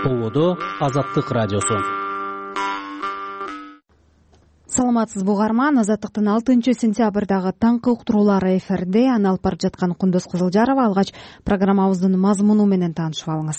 Болоодо Азаттык радиосу. Саламатсызбы угарман, Азаттыктын 6-сентябрдагы таңкы уктуруулары эфирде. Аны алып бара жаткан Кундуз Кызылжарова. Алгач программабыздын мазмуну менен таанышып алыңыз.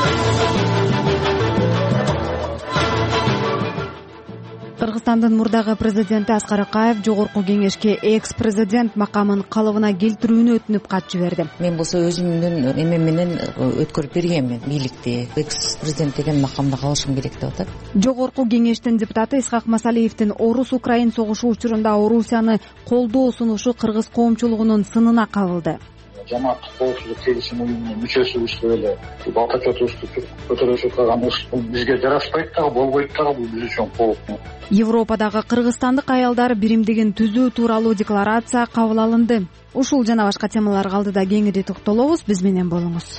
Кыргызстандын мурдагы президенти Аскар Акаев жогорку кеңешке экс-президент макамын калыбына келтирүүнү өтүнүп кат жиберди. Мен болсо өзүмдүн эмем менен өткөрүп бергенмин бийликти. Экс-президент деген макамда калышым керек деп атат. Жогорку кеңештин депутаты Исхак Масалиевдин Орус-Украин согушу учурунда Орусияны колдоо сунушу кыргыз коомчулугунун сынына кабылды. Жамааттык коопсуздук келишим уюмунун мүчөсүбүз деп эле балтачотубузду көтөрүп аткан бизге жарашпайт дагы, болбойт дагы, бул биз үчүн кооп. Европадагы кыргызстандык аялдар биримдигин түзүү тууралуу декларация кабыл алынды. Ушул жана башка темаларга алдыда кеңири токтолобуз. Биз менен болуңуз.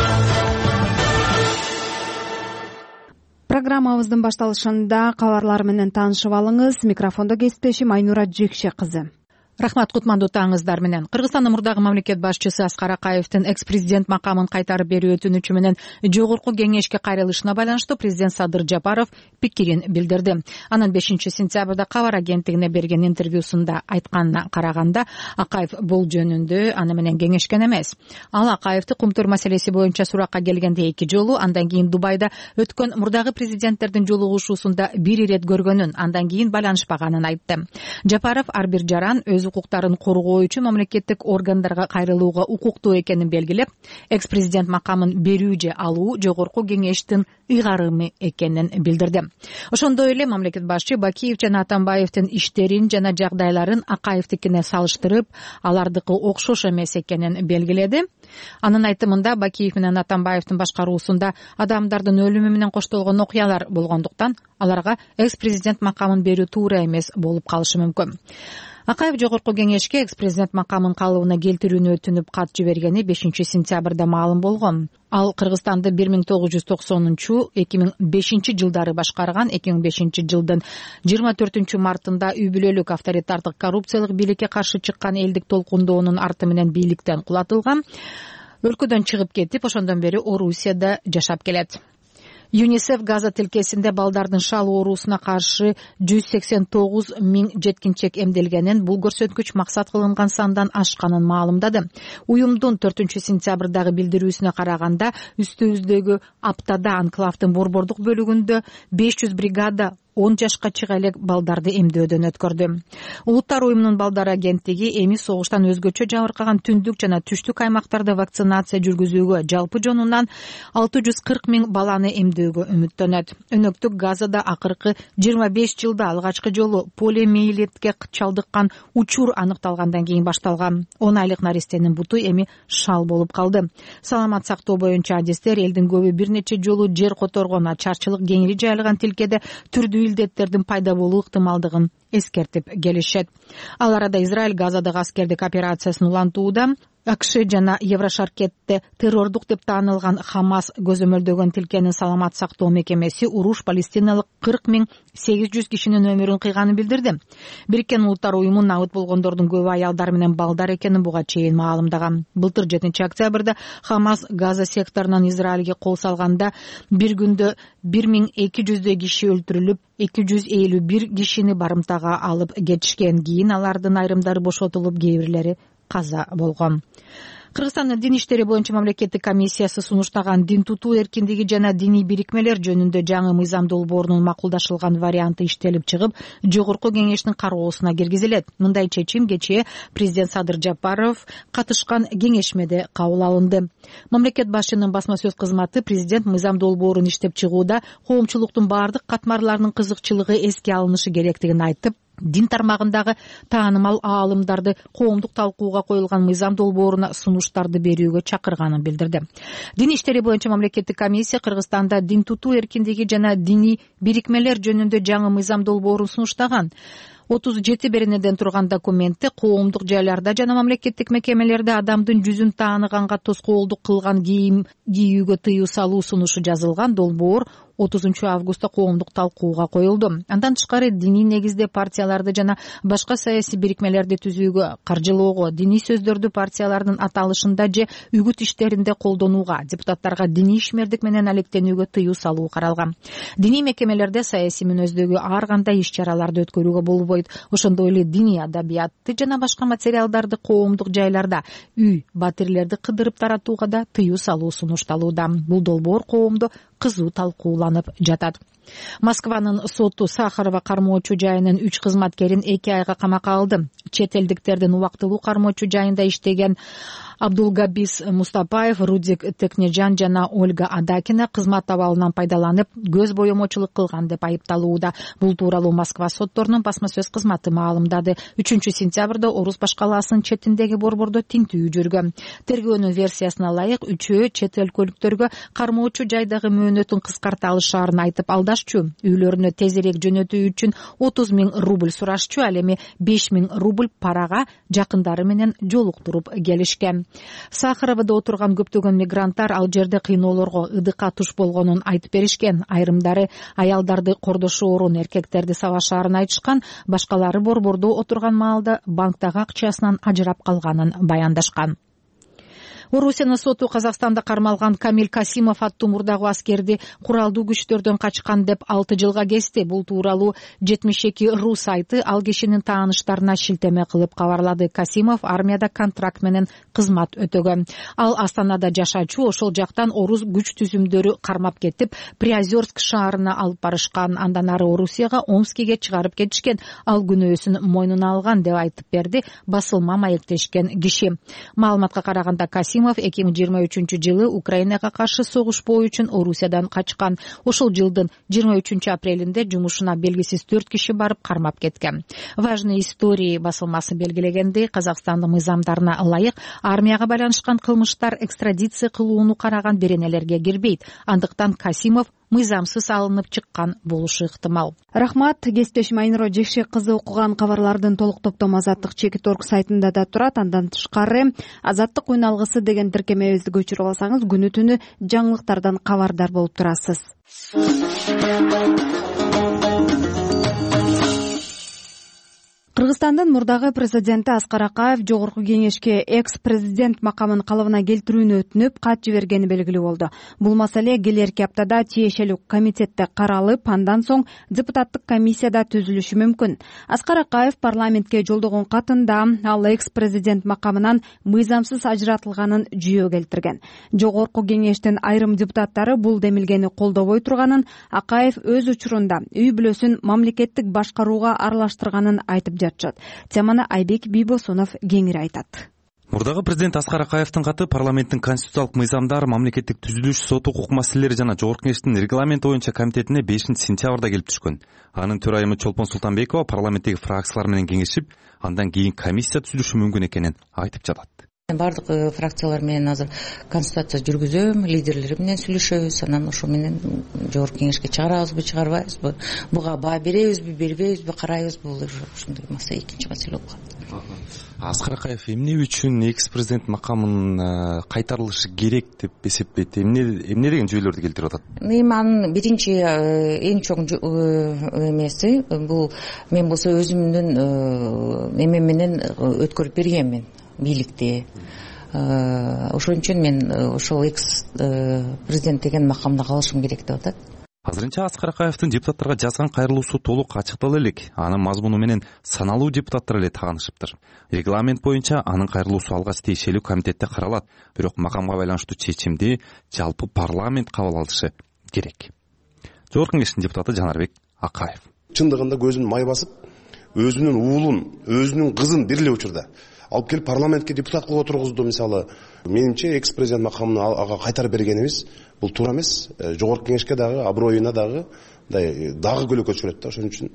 Программабыздын башталышында кабарлар менен таанышып алыңыз. Микрофондо кесиптешим Айнура Жекше кызы. Рахмат, кутмандуу таңыңыздар менен. Кыргызстандын мурдагы мамлекет башчысы Аскар Акаевдин экс-президент макамын кайтарып берүү өтүнүчү менен жогорку кеңешке кайрылышына байланыштуу президент Садыр Жапаров пикирин билдирди. Анын 5-сентябрда Кабар агенттигине берген интервьюсунда айтканына караганда, Акаев бул жөнүндө аны менен кеңешкен эмес. Ал Акаевди кумтур маселеси боюнча суракка келгенде 2 жолу, андан кийин Дубайда өткөн мурдагы президенттердин жолугушуусунда бир ирет көргөнүн, андан кийин байланышпаганын айтты. Жапаров ар бир жаран өз укуктарын коргоо үчүн мамлекеттик органдарга кайрылууга укуктуу экенин белгилеп, экс-президент макамын берүү же алуу жогорку кеңештин ыйгарымы экенин билдирди. Ошондой эле мамлекет башчы Бакиев жана Атамбаевдин иштерин жана жагдайларын Акаевдикине салыштырып, алардыкы окшош эмес экенин белгиледи. Анын айтымында Бакиев менен Атамбаевдин башкаруусунда адамдардын өлүмү менен коштолгон окуялар болгондуктан аларга экс-президент макамын берүү туура эмес болуп калышы мүмкүн. Акаев жогорку кеңешке экс-президент макамын калыбына келтирүүнү өтүнүп кат жибергени 5-сентябрда маалым болгон. Ал Кыргызстанды 1990-2005 жылдары башкарган. 2005 жылдын 24 мартында үй бүлөлүк авторитардык коррупциялык бийликке каршы чыккан элдик толкундоонун арты менен бийликтен кулатылган. Өлкөдөн чыгып кетип, ошондон бери Орусияда жашап келет. ЮНИСЕФ Газа тилкесинде балдардын шал оорусуна каршы 189 000 жеткинчек эмделгенин, бул көрсөткүч максат кылынган сандан ашканын маалымдады. Уюмдун 4-сентябрдагы билдирүүсүнө караганда, үстүбүздөгү аптада анклавдын борбордук бөлүгүндө 500 бригада 10 жашка чыга элек балдарды эмдөөдөн өткөрдү. Улуттар уюмунун балдар агенттиги эми согуштан өзгөчө жабыркаган түндүк жана түштүк аймактарда вакцинация жүргүзүүгө жалпы жонунан 640 000 баланы эмдөөгө үмүттөнөт. Өнөктүк Газада акыркы 25 жылда алгачкы жолу полиомиелитке чалдыккан учур аныкталгандан кийин башталган. 10 айлык наристенин буту эми шал болуп калды. Саламат сактоо боюнча адистер элдин көбү бир нече жолу жер которгон, ачарчылык кеңири жайылган тилкеде түрдүү илдеттердин пайда болуу ыктымалдыгын эскертип келишет. Ал арада Израиль Газадагы аскердик операциясын улантууда АКШ жана Еврошаркетте террордук деп таанылган Хамас көзөмөлдөгөн тилкенин саламат сактоо мекемеси уруш палестиналык 40 800 кишинин өмүрүн кыйганын билдирди. Бириккен Улуттар уюму набыт болгондордун көбү аялдар менен балдар экенин буга чейин маалымдаган. Былтыр 7 октябрда Хамас Газа секторунан Израилге кол салганда бир күндө 1200 киши өлтүрүлүп, 251 кишини барымтага алып кетишкен. Кийин алардын айрымдары бошотулуп, кээ бирлери каза болгон. Кыргызстандын дин иштери боюнча мамлекеттик комиссиясы сунуштаган дин тутуу эркиндиги жана диний бирикмелер жөнүндө жаңы мыйзам долбоорунун макулдашылган варианты иштелип чыгып, жогорку кеңештин кароосуна киргизилет. Мындай чечим кечээ президент Садыр Жапаров катышкан кеңешмеде кабыл алынды. Мамлекет башчынын басма сөз кызматы президент мыйзам долбоорун иштеп чыгууда коомчулуктун бардык катмарларынын кызыкчылыгы эске алынышы керектигин айтып, дин тармагындагы таанымал аалымдарды коомдук талкууга коюлган мыйзам долбооруна сунуштарды берүүгө чакырганын билдирди. Дин иштери боюнча мамлекеттик комиссия Кыргызстанда дин тутуу эркиндиги жана диний бирикмелер жөнүндө жаңы мыйзам долбоорун сунуштаган. 37 беренеден турган документте коомдук жайларда жана мамлекеттик мекемелерде адамдын жүзүн тааныганга тоскоолдук кылган кийим кийүүгө тыюу салуу сунушу жазылган долбоор 30 августта коомдук талкууга коюлду. Андан тышкары диний негизде партияларды жана башка саясий бирикмелерди түзүүгө, каржылоого, диний сөздөрдү партиялардын аталышында же үгүт иштеринде колдонууга, депутаттарга диний ишмердик менен алектенүүгө тыюу салуу каралган. Диний мекемелерде саясий мүнөздөгү ар кандай иш-чараларды өткөрүүгө болбойт. Ошондой эле диний адабиятты жана башка материалдарды коомдук жайларда үй, батирлерди кыдырып таратууга да тыюу салуу сунушталууда. Бул долбоор коомдо кызуу талкууланып жатат. Москванын соту Сахарова кармоочу жайынын 3 кызматкерин 2 айга камакка алды. Чет элдиктердин убактылуу кармоочу жайында иштеген Абдулгабис Мустапаев, Рудик Текнежан жана Ольга Адакина кызмат абалынан пайдаланып, көз боемочулук кылган деп айыпталууда. Бул тууралуу Москва сотторунун басма сөз кызматы маалымдады. 3 сентябрда Орус башкаласынын четиндеги борбордо тинтүү жүргөн. Тергөөнүн версиясына ылайык, үчөө чет өлкөлүктөргө кармоочу жайдагы мөөнөтүн кыскарта алышаарын айтып алдашчу. Үйлөрүнө тезирээк жөнөтүү үчүн 30 000 рубль сурашчу, ал эми 5 000 рубль парага жакындары менен жолуктуруп келишкен. Сахаровдо отурган көптөгөн мигранттар ал жерде кыйноолорго, ыдыкка туш болгонун айтып беришкен. Айрымдары аялдарды кордошу орун эркектерди сабашаарын айтышкан, башкалары борбордо отурган маалда банктагы акчасынан ажырап калганын баяндашкан. Орусиянын соту Казакстанда кармалган Камил Касимов аттуу мурдагы аскерди куралдуу күчтөрдөн качкан деп 6 жылга кести. Бул тууралуу 72 сайты ал кишинин тааныштарына шилтеме кылып кабарлады. Касимов армияда контракт менен кызмат өтөгөн. Ал Астанада жашачу, ошол жактан орус күч түзүмдөрү кармап кетип, Приозерск шаарына алып барышкан. Андан ары Орусияга, Омскиге чыгарып кетишкен. Ал күнөөсүн мойнуна алган деп айтып берди басылма маектешкен киши. Маалыматка караганда Касимов 2023 жылы Украинага каршы согушпоо үчүн Орусиядан качкан. Ошол жылдын 23 апрелинде жумушуна белгисиз 4 киши барып кармап кеткен. Важные истории басылмасы белгилегендей, Казакстандын мыйзамдарына ылайык армияга байланышкан кылмыштар экстрадиция кылууну караган беренелерге кирбейт. Андыктан Касимов мыйзамсыз алынып чыккан болушу ыктымал. Рахмат. Кесиптешим Айнура Жекшек кызы окуган кабарлардын толук топтому Азаттык Чекит.орг сайтында да турат. Андан тышкары Азаттык үн алгысы деген тиркемебизди көчүрүп алсаңыз, күнү түнү жаңылыктардан кабардар болуп турасыз. Кыргызстандын мурдагы президенти Аскар Акаев жогорку кеңешке экс-президент макамын калыбына келтирүүнү өтүнүп, кат жибергени белгилүү болду. Бул маселе келерки аптада тиешелүү комитетте каралып, андан соң депутаттык комиссияда түзүлүшү мүмкүн. Аскар Акаев парламентке жолдогон катында ал экс-президент макамынан мыйзамсыз ажыратылганын жүйө келтирген. Жогорку кеңештин айрым депутаттары бул демилгени колдобой турганын, Акаев өз учурунда үй бүлөсүн мамлекеттик башкарууга аралаштырганын айтып жатат. Теманы Айбек Бийбосунов кеңири айтат. Мурдагы президент Аскар Акаевдин каты парламенттин конституциялык мыйзамдар, мамлекеттик түзүлүш, сот укук маселелери жана жогорку кеңештин регламенти боюнча комитетине 5 сентябрда келип түшкөн. Анын төрайымы Чолпон Султанбекова парламенттеги фракциялар менен кеңешип, андан кийин комиссия түзүлүшү мүмкүн экенин айтып жатат. Бардык фракциялар менен азыр консультация жүргүзөм, лидерлери менен сүйлөшөбүз, анан ошо менен жогорку кеңешке чыгарабызбы, чыгарбайбызбы, буга баа беребизби, бербейбизби, карайбызбы, бул ушундай маселе, экинчи маселе болуп калат. Аскар Акаев эмне үчүн экс-президент макамын кайтарылышы керек деп эсептейт? Эмне деген жүйөлөрдү келтирип атат? Эми анын биринчи эң чоң эмеси бул, мен болсо өзүмдүн эмем менен өткөрүп бергенмин бийликти. Ошон үчүн мен ошол экс-президент деген макамда калышым керек деп атат. Азырынча Аскар Акаевдин депутаттарга жазган кайрылуусу толук ачыктала элек. Анын мазмуну менен саналуу депутаттар эле таанышыптыр. Регламент боюнча анын кайрылуусу алгач тиешелүү комитетте каралат. Бирок макамга байланыштуу чечимди жалпы парламент кабыл алышы керек. Жогорку кеңештин депутаты Жанарбек Акаев. Чындыгында көзүн май басып, өзүнүн уулун, өзүнүн кызын бир эле учурда алып келип парламентке депутат кылып отургузду. Мисалы, менимче экс-президент макамын ага кайтарып бергенибиз бул туура эмес. Жогорку кеңешке дагы, аброюна дагы көлөкө түшүрөт да. Ошон үчүн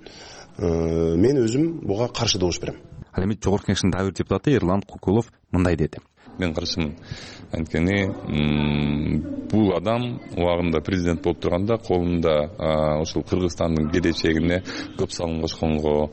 мен өзүм буга каршы добуш берем. Ал эми жогорку кеңештин дагы бир депутаты Эрлан Кукулов мындай деди. мен каршымын. Анткени бул адам убагында президент болуп турганда колунда ушул Кыргызстандын келечегине көп салым кошконго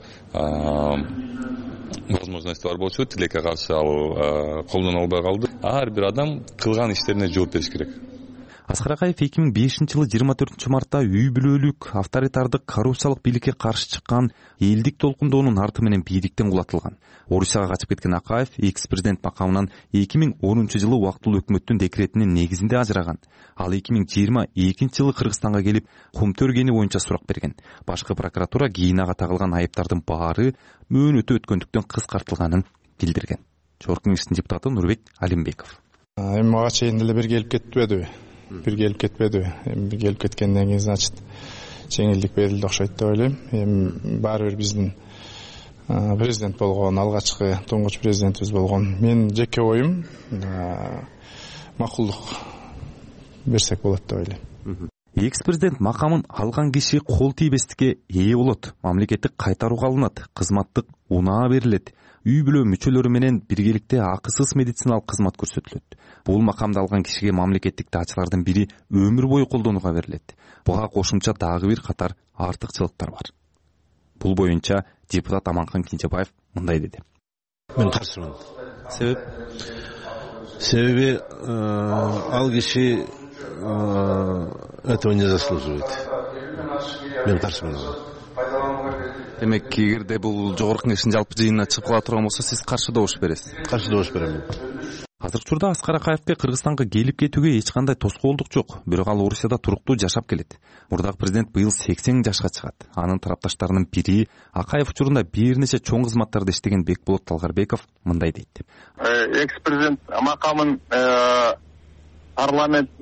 возможности бар болчу. Тилекке каршы ал колдоно албай калды. Ар бир адам кылган иштерине жооп бериш керек. Аскар Акаев 2005-жылы 24 мартта үй бүлөлүк авторитардык коррупциялык бийликке каршы чыккан элдик толкундоонун арты менен бийликтен кулатылган. Орусияга качып кеткен Акаев экс-президент макамынан 2010-жылы убактылуу өкмөттүн декретинин негизинде ажыраган. Ал 2022-жылы Кыргызстанга келип, Кумтөр боюнча сурак берген. Башкы прокуратура кийин ага тагылган айыптардын баары мөөнөтү өткөндүктөн кыскартылганын билдирген. Жогорку Кеңештин депутаты Нурбек Алимбеков. Эми мага чейин деле бир келип кетпедиби? Бир келип кетпедиби? Эми келип кеткенден кийин, значит, жеңилдик берилди окшойт деп ойлойм. Эми баары бир биздин президент болгон, алгачкы туңгуч президентибиз болгон. Мен жеке оюм макулдук берсек болот деп ойлойм. Экс-президент макамын алган киши кол тийбестикке ээ болот. Мамлекеттик кайтарууга алынат, кызматтык унаа берилет. Үй бүлө мүчөлөрү менен биргеликте акысыз медициналык кызмат көрсөтүлөт. Бул макамды алган кишиге мамлекеттик даачылардын бири өмүр бою колдонууга берилет. Буга кошумча дагы бир катар артыкчылыктар бар. Бул боюнча депутат Аманкан Кинжебаев мындай деди. Мен каршымын. Себеби ал киши этого не заслуживает. Мен каршымын. Демек, эгерде бул жогорку кеңештин жалпы жыйынына чыгып кала турган болсо, сиз каршы добуш бересиз. Каршы добуш берем. Азыркы учурда Аскар Акаевке Кыргызстанга келип кетүүгө эч кандай тоскоолдук жок. Бирок ал Орусияда туруктуу жашап келет. Мурдагы президент быйыл 80 жашка чыгат. Анын тарапташтарынын бири Акаев учурунда бир нече чоң кызматтарда иштеген Бекболот Талгарбеков мындай дейт. Экс-президент макамын парламент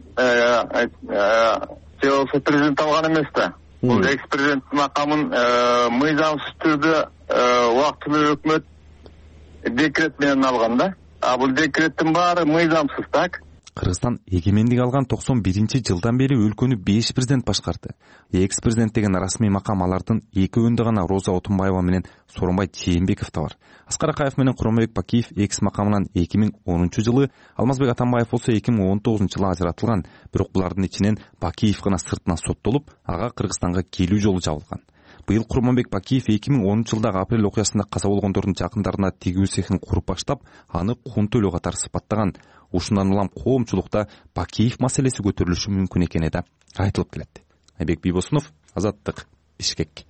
президент алган эмес да. Бул экс-президент макамын мыйзамсыз түрдө убактылуу өкмөт декрет менен алган да. Бул декреттин баары мыйзамсыз, так? Кыргызстан эгемендик алган 91-жылдан бери өлкөнү 5 президент башкарды. Экс-президент деген расмий макам алардын экөөндө гана Роза Отунбаева менен Сооронбай Жээнбеков да бар. Аскар Акаев менен Куромбек Бакиев экс макамынан 2010-жылы, Алмазбек Атамбаев болсо 2019-жылы ажыратылган. Бирок булардын ичинен Бакиев гана сыртынан соттолуп, ага Кыргызстанга келүү жолу жабылган. Быйыл Курманбек Бакиев 2010-жылдагы апрель окуясында каза болгондордун жакындарына тигүү цехин куруп баштап, аны кун төлөө катары сыпаттаган. Ушундан улам коомчулукта Бакиев маселеси көтөрүлүшү мүмкүн экени да айтылып келет. Айбек Бийбосунов, Азаттык, Бишкек.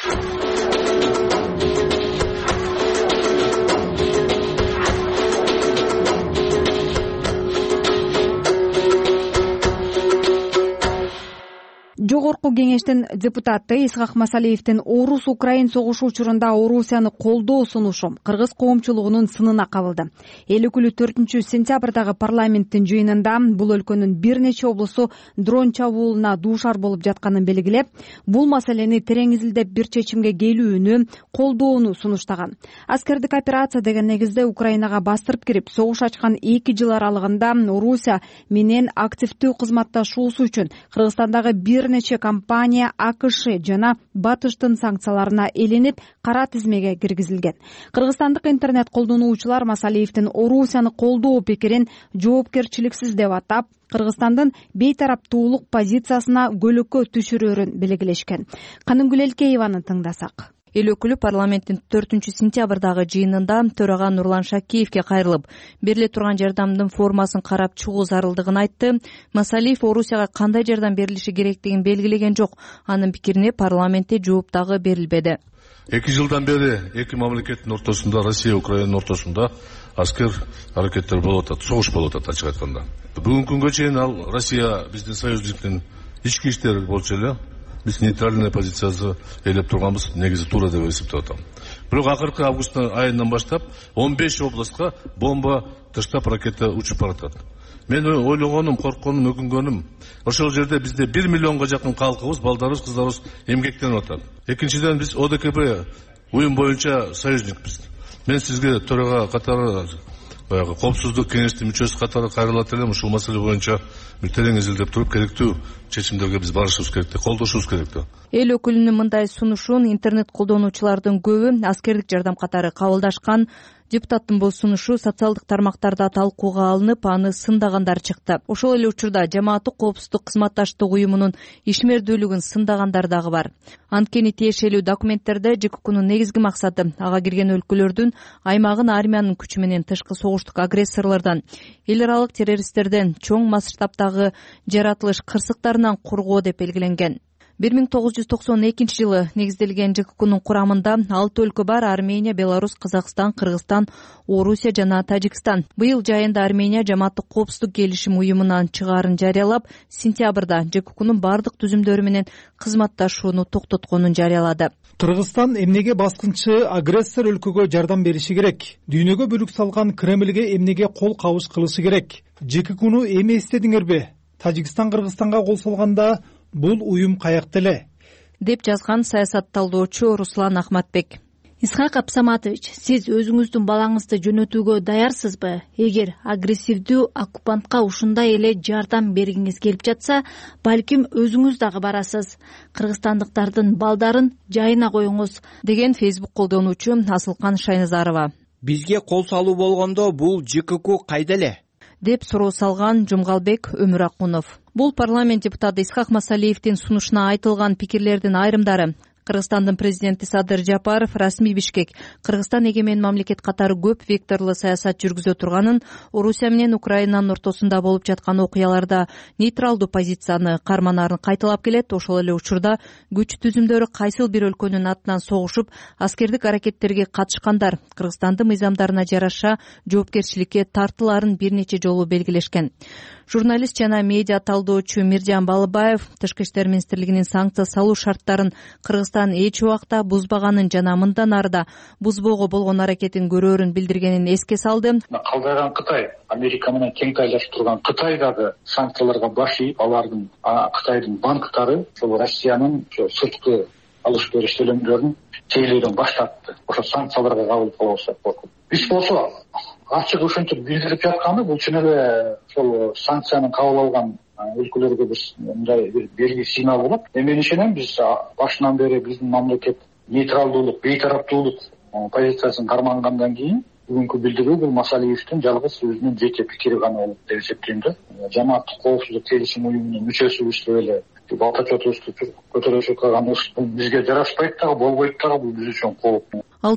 Жогорку кеңештин депутаты Исхак Масалиевдин Орус-Украин согушу учурунда Орусияны колдоо сунушу кыргыз коомчулугунун сынына кабылды. Эл өкүлү 4-сентябрдагы парламенттин жыйынында бул өлкөнүн бир нече облусу дрон чабуулуна дуушар болуп жатканын белгилеп, бул маселени терең изилдеп бир чечимге келүүнү колдоону сунуштаган. Аскердик операция деген негизде Украинага бастырып кирип, согуш ачкан 2 жыл аралыгында Орусия менен активдүү кызматташуусу үчүн Кыргызстандагы бир нече компания АКШ жана Батыштын санкцияларына эленип, кара тизмеге киргизилген. Кыргызстандык интернет колдонуучулар Масалиевдин Орусияны колдоо пикирин жоопкерчиликсиз деп атап, Кыргызстандын бейтараптуулук позициясына көлөкө түшүрөрүн белгилешкен. Канымгүл Элкееваны тыңдасак. Эл өкүлү парламенттин 4-сентябрдагы жыйынында төрага Нурлан Шакиевке кайрылып, бериле турган жардамдын формасын карап чыгуу зарылдыгын айтты. Масалиев Орусияга кандай жардам берилиши керектигин белгилеген жок. Анын пикирине парламентте жооп дагы берилбеди. 2 жылдан бери эки мамлекеттин ортосунда, Россия Украинанын ортосунда аскер аракеттер болуп атат, согуш болуп атат ачык айтканда. Бүгүнкү күнгө чейин ал Россия биздин союзниктин ички иштери болчу эле. Биз нейтральный позициясы элеп турганбыз, негизи туура деп эсептеп атам. Бирок акыркы август айынан баштап 15 областка бомба таштап ракета учуп баратат. Мен ойлогонум, коркконум, өкүнгөнүм, ошол жерде бизде 1 миллионго жакын калкыбыз, балдарыбыз, кыздарыбыз эмгектенип атат. Экинчиден биз ОДКБ уюм боюнча союзникпиз. Мен сизге төрага катары баягы коопсуздук кеңештин мүчөсү катары кайрылат элем, ушул маселе боюнча бир терең изилдеп туруп, керектүү чечимдерге биз барышыбыз керек, колдошубуз керек. Эл өкүлүнүн мындай сунушун интернет колдонуучулардын көбү аскердик жардам катары кабылдашкан. Депутаттын бул сунушу социалдык тармактарда талкууга алынып, аны сындагандар чыкты. Ошол эле учурда жамааттык коопсуздук кызматташтык уюмунун ишмердүүлүгүн сындагандар дагы бар. Анткени тиешелүү документтерде ЖККнун негизги максаты ага кирген өлкөлөрдүн аймагын армиянын күчү менен тышкы согуштук агрессорлордон, эл аралык террористтерден, чоң масштабдагы жаратылыш кырсыктарынан коргоо деп белгиленген. 1992 жылы негизделген ЖККнун курамында 6 өлкө бар: Армения, Беларусь, Казакстан, Кыргызстан, Орусия жана Тажикстан. Быйыл жайында Армения жамааттык коопсуздук келишим уюмунан чыгаарын жарыялап, сентябрда ЖККнун бардык түзүмдөрү менен кызматташууну токтотконун жарыялады. Кыргызстан эмнеге баскынчы агрессор өлкөгө жардам бериши керек? Дүйнөгө бүлүк салган Кремльге эмнеге кол кабыш кылышы керек? ЖККну эми эстедиңерби? Тажикстан Кыргызстанга кол салганда бул уюм каякта эле? Деп жазган саясат талдоочу Руслан Ахматбек. Исхак Абсаматович, сиз өзүңүздүн балаңызды жөнөтүүгө даярсызбы? Эгер агрессивдүү оккупантка ушундай эле жардам бергиңиз келип жатса, балким өзүңүз дагы барасыз. Кыргызстандыктардын балдарын жайына коюңуз, деген Facebook колдонуучу Асылкан Шайназарова. Бизге кол салуу болгондо бул ЖКК кайда эле? Деп суроо салган Жумгалбек Өмүракунов. Бул парламент депутаты Исхак Масалиевдин сунушуна айтылган пикирлердин айрымдары. Кыргызстандын президенти Садыр Жапаров расмий Бишкек Кыргызстан эгемен мамлекет катары көп векторлуу саясат жүргүзө турганын, Орусия менен Украинанын ортосунда болуп жаткан окуяларда нейтралдуу позицияны карманаарын кайталап келет. Ошол эле учурда күч түзүмдөрү кайсыл бир өлкөнүн атынан согушуп, аскердик аракеттерге катышкандар Кыргызстандын мыйзамдарына жараша жоопкерчиликке тартылаарын бир нече жолу белгилешкен. Журналист жана медиа талдоочу Миржан Балыбаев Тышкы иштер министрлигинин санкция салуу шарттарын Кыргызстан эч убакта бузбаганын жана мындан арыда бузбоого болгон аракетин көрөөрүн билдиргенин эске салды. Калдайган Кытай, Америка менен тең тайлашып турган Кытай дагы санкцияларга баш ийип, алардын Кытайдын банктары ошол Россиянын сырткы алыш бериш төлөмдөрүн тейлөөдөн баш тартты. Ошо санкцияларга кабыл кылабыздар коркуп. Биз болсо ачык ушинтип билдирип жатканы бул чын эле ошол санкцияны кабыл алган өлкөлөргө биз мындай бир белги сигнал болот. Мен ишенем, биз башынан бери биздин мамлекет нейтралдуулук, бейтараптуулук позициясын кармангандан кийин бүгүнкү билдирүү бул Масалиевдин жалгыз өзүнүн жеке пикири гана болуп деп эсептейм да. Жамааттык коопсуздук келишим уюмунун мүчөсүбүз деп эле балтачотубузду көтөрүшүп калган бул бизге жарашпайт дагы, болбойт дагы, бул биз үчүн кооп.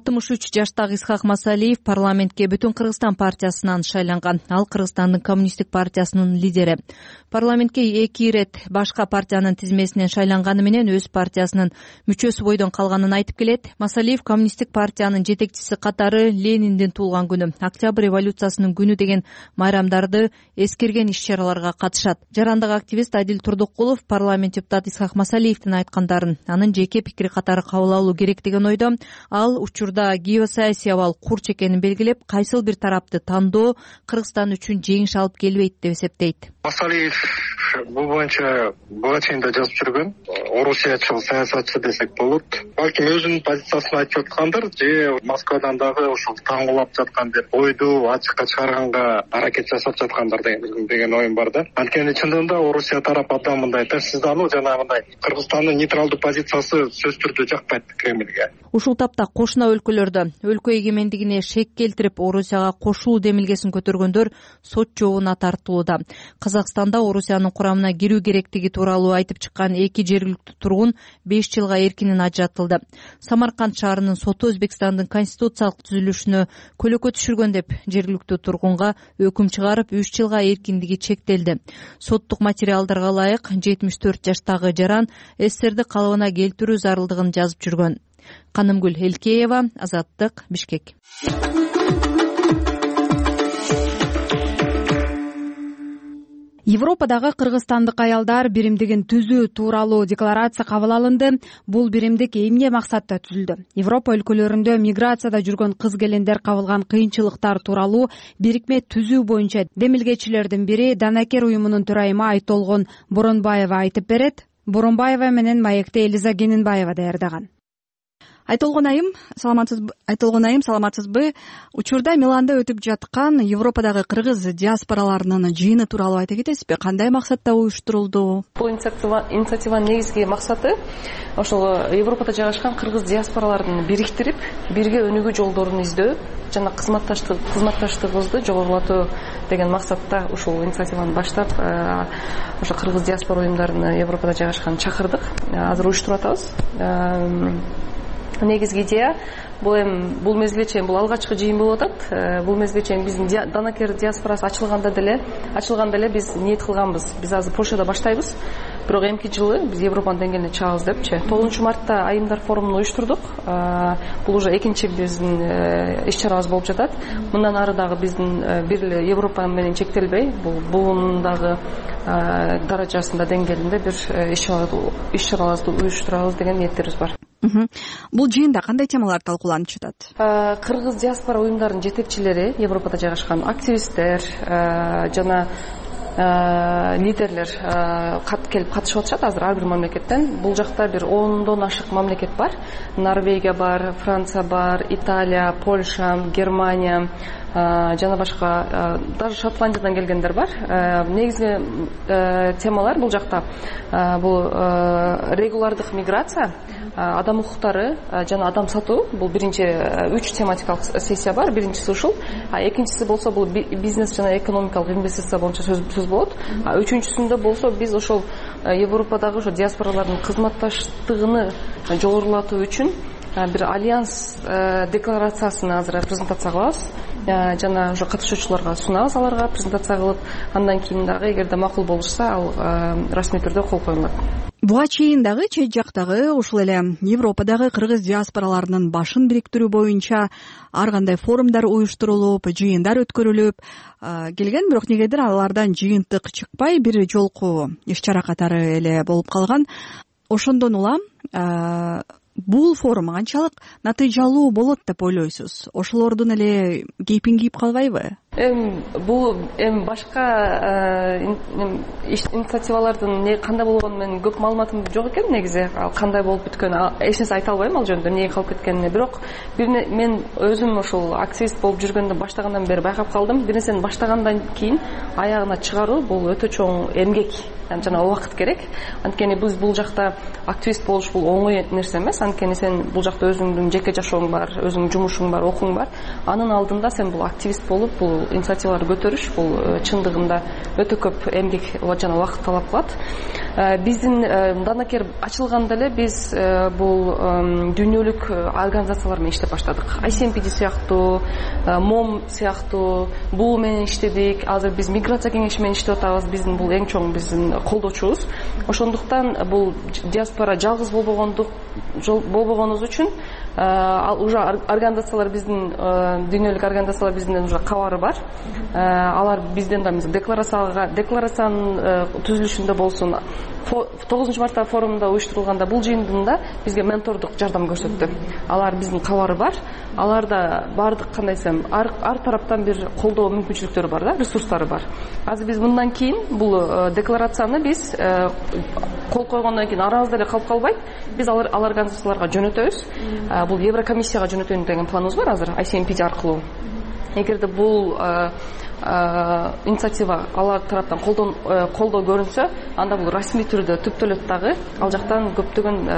63 жаштагы Исхак Масалиев парламентке Бүтүн Кыргызстан партиясынан шайланган. Ал Кыргызстандын коммунисттик партиясынын лидери. Парламентке 2 ирет башка партиянын тизмесинен шайланганы менен өз партиясынын мүчөсү бойдон калганын айтып келет. Масалиев коммунисттик партиянын жетекчиси катары Лениндин туулган күнү, Октябрь революциясынын күнү деген майрамдарды эскерген иш-чараларга катышат. Жарандык активист Адил Турдукулов парламент депутаты Исхак Масалиевдин айткандарын анын жеке пикири катары кабыл алуу керек деген ойдо. Ал учурда геосаясий абал курч экенин белгилеп, кайсыл бир тарапты тандоо Кыргызстан үчүн жеңиш алып келбейт деп эсептейт. Масалиев бул боюнча буга чейин да жазып жүргөн, орусиячыл саясатчы десек болот. Балким өзүнүн позициясын айтып жаткандыр, же Москвадан дагы ушул таңгулап жаткан деп ойду ачыкка чыгарганга аракет жасап жаткандыр деген оюм бар да. Анткени чындыгында Орусия тарап абдан мындай терсиздануу жана мындай Кыргызстандын нейтралдуу позициясы сөзсүз түрдө жакпайт Кремльге. Ушул тапта кошуна өлкөлөрдө өлкө эгемендигине шек келтирип Орусияга кошулуу демилгесин көтөргөндөр сот жообуна тартылууда. Казакстанда Орусиянын курамына кирүү керектиги тууралуу айтып чыккан 2 жергиликтүү тургун 5 жылга эркинен ажыратылды. Самарканд шаарынын соту Өзбекстандын конституциялык түзүлүшүнө көлөкө түшүргөн деп жергиликтүү тургунга өкүм чыгарып 3 жылга эркиндиги чектелди. Соттук материалдарга ылайык 74 жаштагы жаран СССРди калыбына келтирүү зарылдыгын жазып жүргөн. Канымгүл Элкеева, Азаттык, Бишкек. Европадагы кыргызстандык аялдар биримдигин түзүү тууралуу декларация кабыл алынды. Бул биримдик эмне максатта түзүлдү? Европа өлкөлөрүндө миграцияда жүргөн кыз-келиндер кабылган кыйынчылыктар тууралуу бирикме түзүү боюнча демилгечилердин бири Данакер уюмунун төрайымы Айтолгон Боронбаева айтып берет. Боронбаева менен маекти Элиза Кененбаева даярдаган. Айтолгон айым саламатсызбы? Учурда Миланда өтүп жаткан Европадагы кыргыз диаспораларынын жыйыны тууралуу айта кетесизби? Кандай максатта уюштурулду? Бул инициативанын негизги максаты ошол Европада жайгашкан кыргыз диаспораларын бириктирип, бирге өнүгүү жолдорун издөө жана кызматташтыгыбызды жогорулатуу деген максатта ушул инициативаны баштап, ошо кыргыз диаспора уюмдарын Европада жайгашкан чакырдык. Азыр уюштуруп атабыз. Негизги идея бул мезгилге чейин бул алгачкы жыйын болуп атат. Бул мезгилге чейин биздин Данакер диаспорасы ачылганда деле биз ниет кылганбыз. Биз азыр Польшада баштайбыз. Бирок эмки жылы биз Европанын деңгээлине чыгабыз депчи. 9 мартта айымдар форумун уюштурдук. Бул уже экинчи биздин иш-чарабыз болуп жатат. Мындан ары дагы биздин бир эле Европа менен чектелбей, бул буунундагы даражасында деңгээлинде бир иш-чарабызды уюштурабыз деген ниеттерибиз бар. Бул жыйында кандай темалар талкууланып жатат? Кыргыз диаспора уюмдарынын жетекчилери, Европада жайгашкан активисттер жана лидерлер келип катышып атышат азыр ар бир мамлекеттен. Бул жакта бир 10дон ашык мамлекет бар. Норвегия бар, Франция бар, Италия, Польша, Германия жана башка, даже Шотландиядан келгендер бар. Негизги темалар бул жакта бул регулардык миграция, адам укуктары жана адам сатуу. Бул биринчи 3 тематикалык сессия бар. Биринчиси ушул, экинчиси болсо бул бизнес жана экономикалык инвестиция боюнча сөз болот. Үчүнчүсүндө болсо биз ошол Европадагы ошо диаспоралардын кызматташтыгын жогорулатуу үчүн бир альянс декларациясын азыр презентация кылабыз жана уже катышуучуларга сунабыз, аларга презентация кылып, андан кийин дагы эгерде макул болушса ал расмий түрдө кол коюлат. Буга чейин дагы чет жактагы ушул эле Европадагы кыргыз диаспораларынын башын бириктирүү боюнча ар кандай форумдар уюштурулуп, жыйындар өткөрүлүп келген, бирок негедир алардан жыйынтык чыкпай бир жолку иш-чара катары эле болуп калган. Ошондон улам бул форум канчалык натыйжалуу болот деп ойлойсуз? Ошолордун эле кейпин кийип калбайбы? Бул башка инициативалардын кандай болгону менин көп маалыматым жок экен негизи. Ал кандай болуп бүткөнү эч нерсе айта албайм ал жөнүндө, эмнеге калып кеткенине. Бирок мен өзүм ошол активист болуп жүргөндө баштагандан бери байкап калдым. Бир нерсени баштагандан кийин аягына чыгаруу бул өтө чоң эмгек жана убакыт керек. Анткени биз бул жакта активист болуш бул оңой нерсе эмес. Анткени сен бул жакта өзүңдүн жеке жашооң бар, өзүңдүн жумушуң бар, окууң бар. Анын алдында сен бул активист болуп, бул инициативаларды көтөрүш бул чындыгында өтө көп эмгек жана убакыт талап кылат. Биздин Данакер ачылганда эле биз бул дүйнөлүк организациялар менен иштеп баштадык. ICMPD сыяктуу, МОМ сыяктуу бул менен иштедик. Азыр биз миграция кеңеши менен иштеп атабыз. Биздин бул эң чоң биздин колдоочубуз. Ошондуктан бул диаспора жалгыз болбогонубуз үчүн уже организациялар биздин дүйнөлүк организациялар биздин уже кабары бар. Алар бизден да декларациянын түзүлүшүндө болсун, 9 марта форумда уюштурулганда бул жыйында бизге ментордук жардам көрсөттү. Алар биздин кабары бар. Аларда бардык кандай десем, ар тараптан бир колдоо мүмкүнчүлүктөрү бар да, ресурстары бар. Азыр биз мындан кийин бул декларацияны биз кол койгондон кийин арабызда эле калып калбайт. Биз алар организацияларга жөнөтөбүз. Бул Еврокомиссияга жөнөтөйүн деген планыбыз бар азыр ICMPD аркылуу. Эгерде бул инициатива алар тараптан колдоо көрүнсө, анда бул расмий түрдө түптөлөт дагы. Ал жактан көптөгөн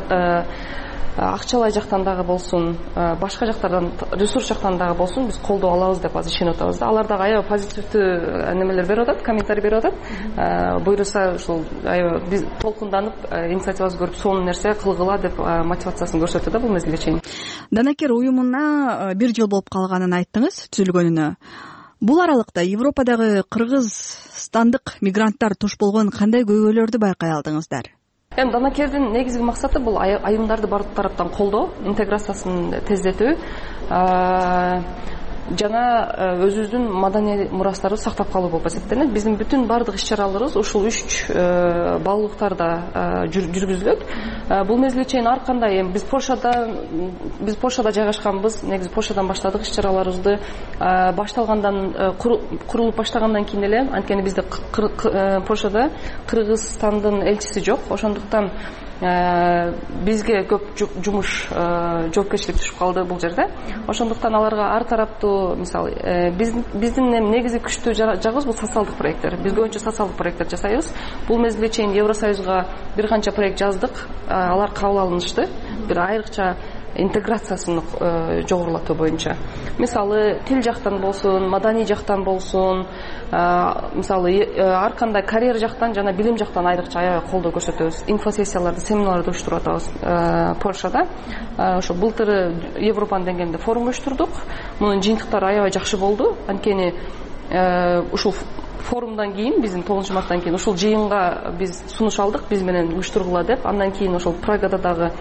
акчалай жактан дагы болсун, башка жактардан, ресурс жактан дагы болсун, биз колдоо алабыз деп азыр ишенип атабыз да. Алар дагы аябай позитивдүү немелер берип атат, комментарий берип атат. Буйруса ушул аябай биз толкунданып, инициативабызды көрүп, сонун нерсе кылгыла деп мотивациясын көрсөттү да бул мезгилге чейин. Данакер уюмуна 1 жыл болуп калганын айттыңыз, түзүлгөнүнө. Бул аралыкта Европадагы кыргызстандык мигранттар туш болгон кандай көйгөйлөрдү байкай алдыңыздар? Данакердин негизги максаты бул айымдарды бардык тараптан колдоо, интеграциясын тездетүү. жана өзүбүздүн маданий мурастарыбызды сактап калуу болуп эсептелет. Биздин бүтүн баардык иш чараларыбыз ушул 3 баалуулуктарда жүргүзүлөт. Бул мезгилге чейин ар кандай эми биз Польшада жайгашканбыз. Негизи Польшадан баштадык иш чараларыбызды. Башталгандан курулуп баштагандан кийин эле анткени бизде Польшада Кыргызстандын элчиси жок. Ошондуктан бизге көп жумуш жоопкерчилик түшүп калды бул жерде. Ошондуктан аларга ар тараптуу мисалы биздин негизи күчтүү жагыбыз бул социалдык проекттер. Биз көбүнчө социалдык проекттер жасайбыз. Бул мезгилге чейин Евросоюзга бир канча проект жаздык. Алар кабыл алынышты. Бир айрыкча интеграциясын жогорулатуу боюнча. Мисалы тил жактан болсун, маданий жактан болсун, мисалы ар кандай карьера жактан жана билим жактан айрыкча аябай колдоо көрсөтөбүз. Инфосессияларды, семинарларды уюштуруп атабыз Польшада. Ошо былтыры Европанын деңгээлинде форум уюштурдук. Мунун жыйынтыктары аябай жакшы болду. Анткени ушул форумдан кийин биздин 9-марттан кийин ушул жыйынга биз сунуш алдык, биз менен уюштургула деп. Андан кийин ошол Прагада дагы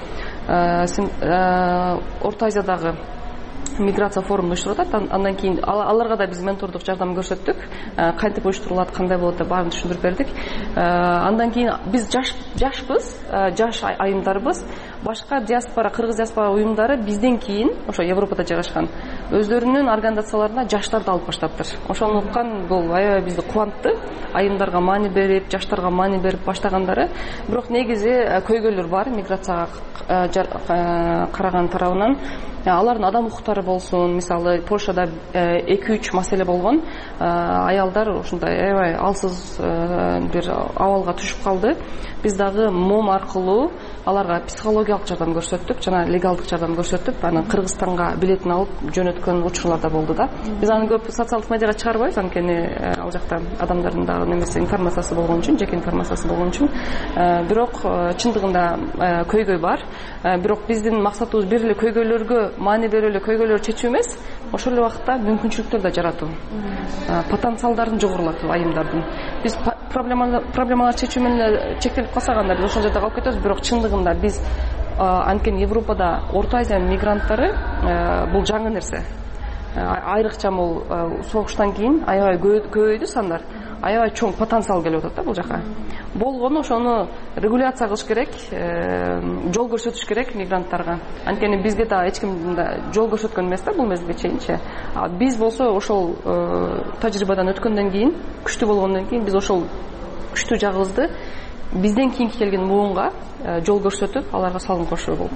Орто Азиядагы миграция форумун уюштуруп атат. Андан кийин аларга да биз ментордук жардам көрсөттүк. Кантип уюштурулат, кандай болот деп баарын түшүндүрүп бердик. Андан кийин биз жашпыз, жаш айымдарбыз. Башка диаспора, кыргыз диаспора уюмдары бизден кийин ошо Европада жайгашкан өздөрүнүн организацияларына жаштарды алып баштаптыр. Ошондуктан бул аябай бизди кубантты. Айымдарга маани берип, жаштарга маани берип баштагандары. Бирок негизи көйгөйлөр бар миграцияга караган тарабынан. Алардын адам укуктары болсун, мисалы Польшада 2-3 маселе болгон. Аялдар ушундай аябай алсыз бир абалга түшүп калды. Биз дагы МОМ аркылуу аларга психологиялык жардам көрсөттүк жана легалдык жардам көрсөттүк. Анан Кыргызстанга билетин алып жөнөткөн учурлар да болду да. Биз аны көп социалдык медиага чыгарбайбыз, анткени ал жакта адамдардын дагы немеси информациясы болгон үчүн, жеке информациясы болгон үчүн. Бирок чындыгында көйгөй бар. Бирок биздин максатыбыз бир эле көйгөйлөргө маани берип эле көйгөйлөрдү чечүү эмес, ошол эле убакытта мүмкүнчүлүктөр да жаратуу. Потенциалдарын жогорулатуу айымдардын. Биз проблемалар чечүү менен чектелип калсак анда биз ошол жерде калып кетебиз. Бирок чындыгында биз анткени Европада Орто Азиянын мигранттары бул жаңы нерсе. Айрыкча бул согуштан кийин аябай көбөйдү сандар. Аябай чоң потенциал келип атат да бул жака. Болгону ошону регуляция кылыш керек, жол көрсөтүш керек мигранттарга. Анткени бизге да эч ким жол көрсөткөн эмес да бул мезгилге чейинчи. Биз болсо ошол тажрыйбадан өткөндөн кийин, күчтүү болгондон кийин биз ошол күчтүү жагыбызды бизден кийинки келген муунга жол көрсөтүп, аларга салым кошуу болуп.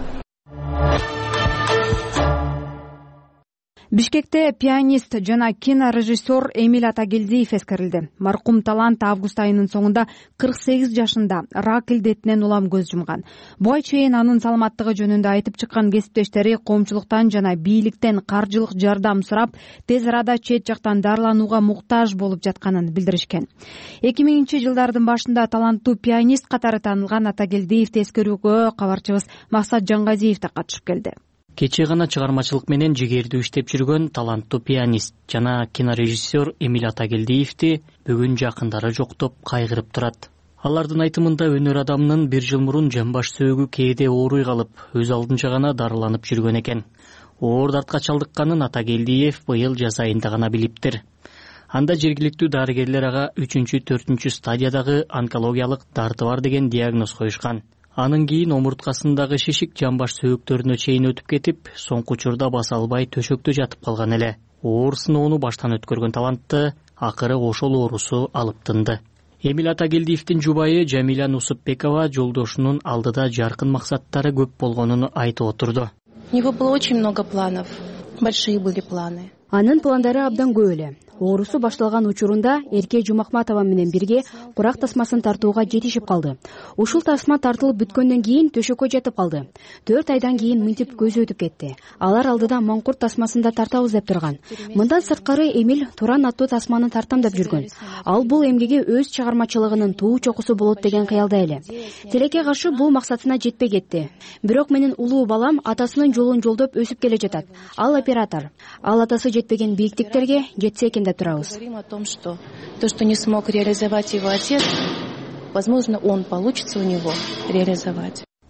Бишкекте пианист жана кинорежиссер Эмиль Атагелдиев эскерилди. Маркум талант август айынын соңунда 48 жашында рак илдетинен улам көз жумган. Буга чейин анын саламаттыгы жөнүндө айтып чыккан кесиптештери коомчулуктан жана бийликтен каржылык жардам сурап, тез арада чет жактан дарыланууга муктаж болуп жатканын билдиришкен. 2000-жылдардын башында таланттуу пианист катары таанылган Атагелдиевди эскерүүгө кабарчыбыз Максат Жангазиев да катышып келди. Кечээ гана чыгармачылык менен жигердүү иштеп жүргөн таланттуу пианист жана кинорежиссер Эмиль Атагелдиевди бүгүн жакындары жоктоп кайгырып турат. Алардын айтымында өнөр адамынын 1 жыл мурун жамбаш сөөгү кээде ооруй калып, өз алдынча гана дарыланып жүргөн экен. Оор дартка чалдыкканын Атагелдиев быйыл жаз айында гана билиптир. Анда жергиликтүү дарыгерлер ага 3-4 стадиядагы онкологиялык дарты бар деген диагноз коюшкан. Анын кийин омурткасындагы шишик жамбаш сөөктөрүнө чейин өтүп кетип, соңку учурда баса албай төшөктө жатып калган эле. Оор сыноону баштан өткөргөн талантты акыры ошол оорусу алып тынды. Эмиль Атагелдиевдин жубайы Жамиля Нусупбекова жолдошунун алдыда жаркын максаттары көп болгонун айтып отурду. У него было очень много планов. Большие были планы. Анын пландары абдан көп эле. Оорусу башталган учурунда Эрке Жумахматова менен бирге курак тасмасын тартууга жетишип калды. Ушул тасма тартылып бүткөндөн кийин төшөккө жатып калды. 4 айдан кийин мынтип көзү өтүп кетти. Алар алдыда маңкурт тасмасын да тартабыз деп турган. Мындан сырткары Эмиль Туран аттуу тасманы тартам деп жүргөн. Ал бул эмгеги өз чыгармачылыгынын туу чокусу болот деген кыялда эле. Тилекке каршы бул максатына жетпей кетти. Бирок менин улуу балам атасынын жолун жолдоп өсүп келе жатат. Ал оператор. Ал атасы жетпеген бийиктиктерге жетсе экен деп турабыз. Говорим о том, что то, что не смог реализовать его отец, возможно, он получится у него реализовать.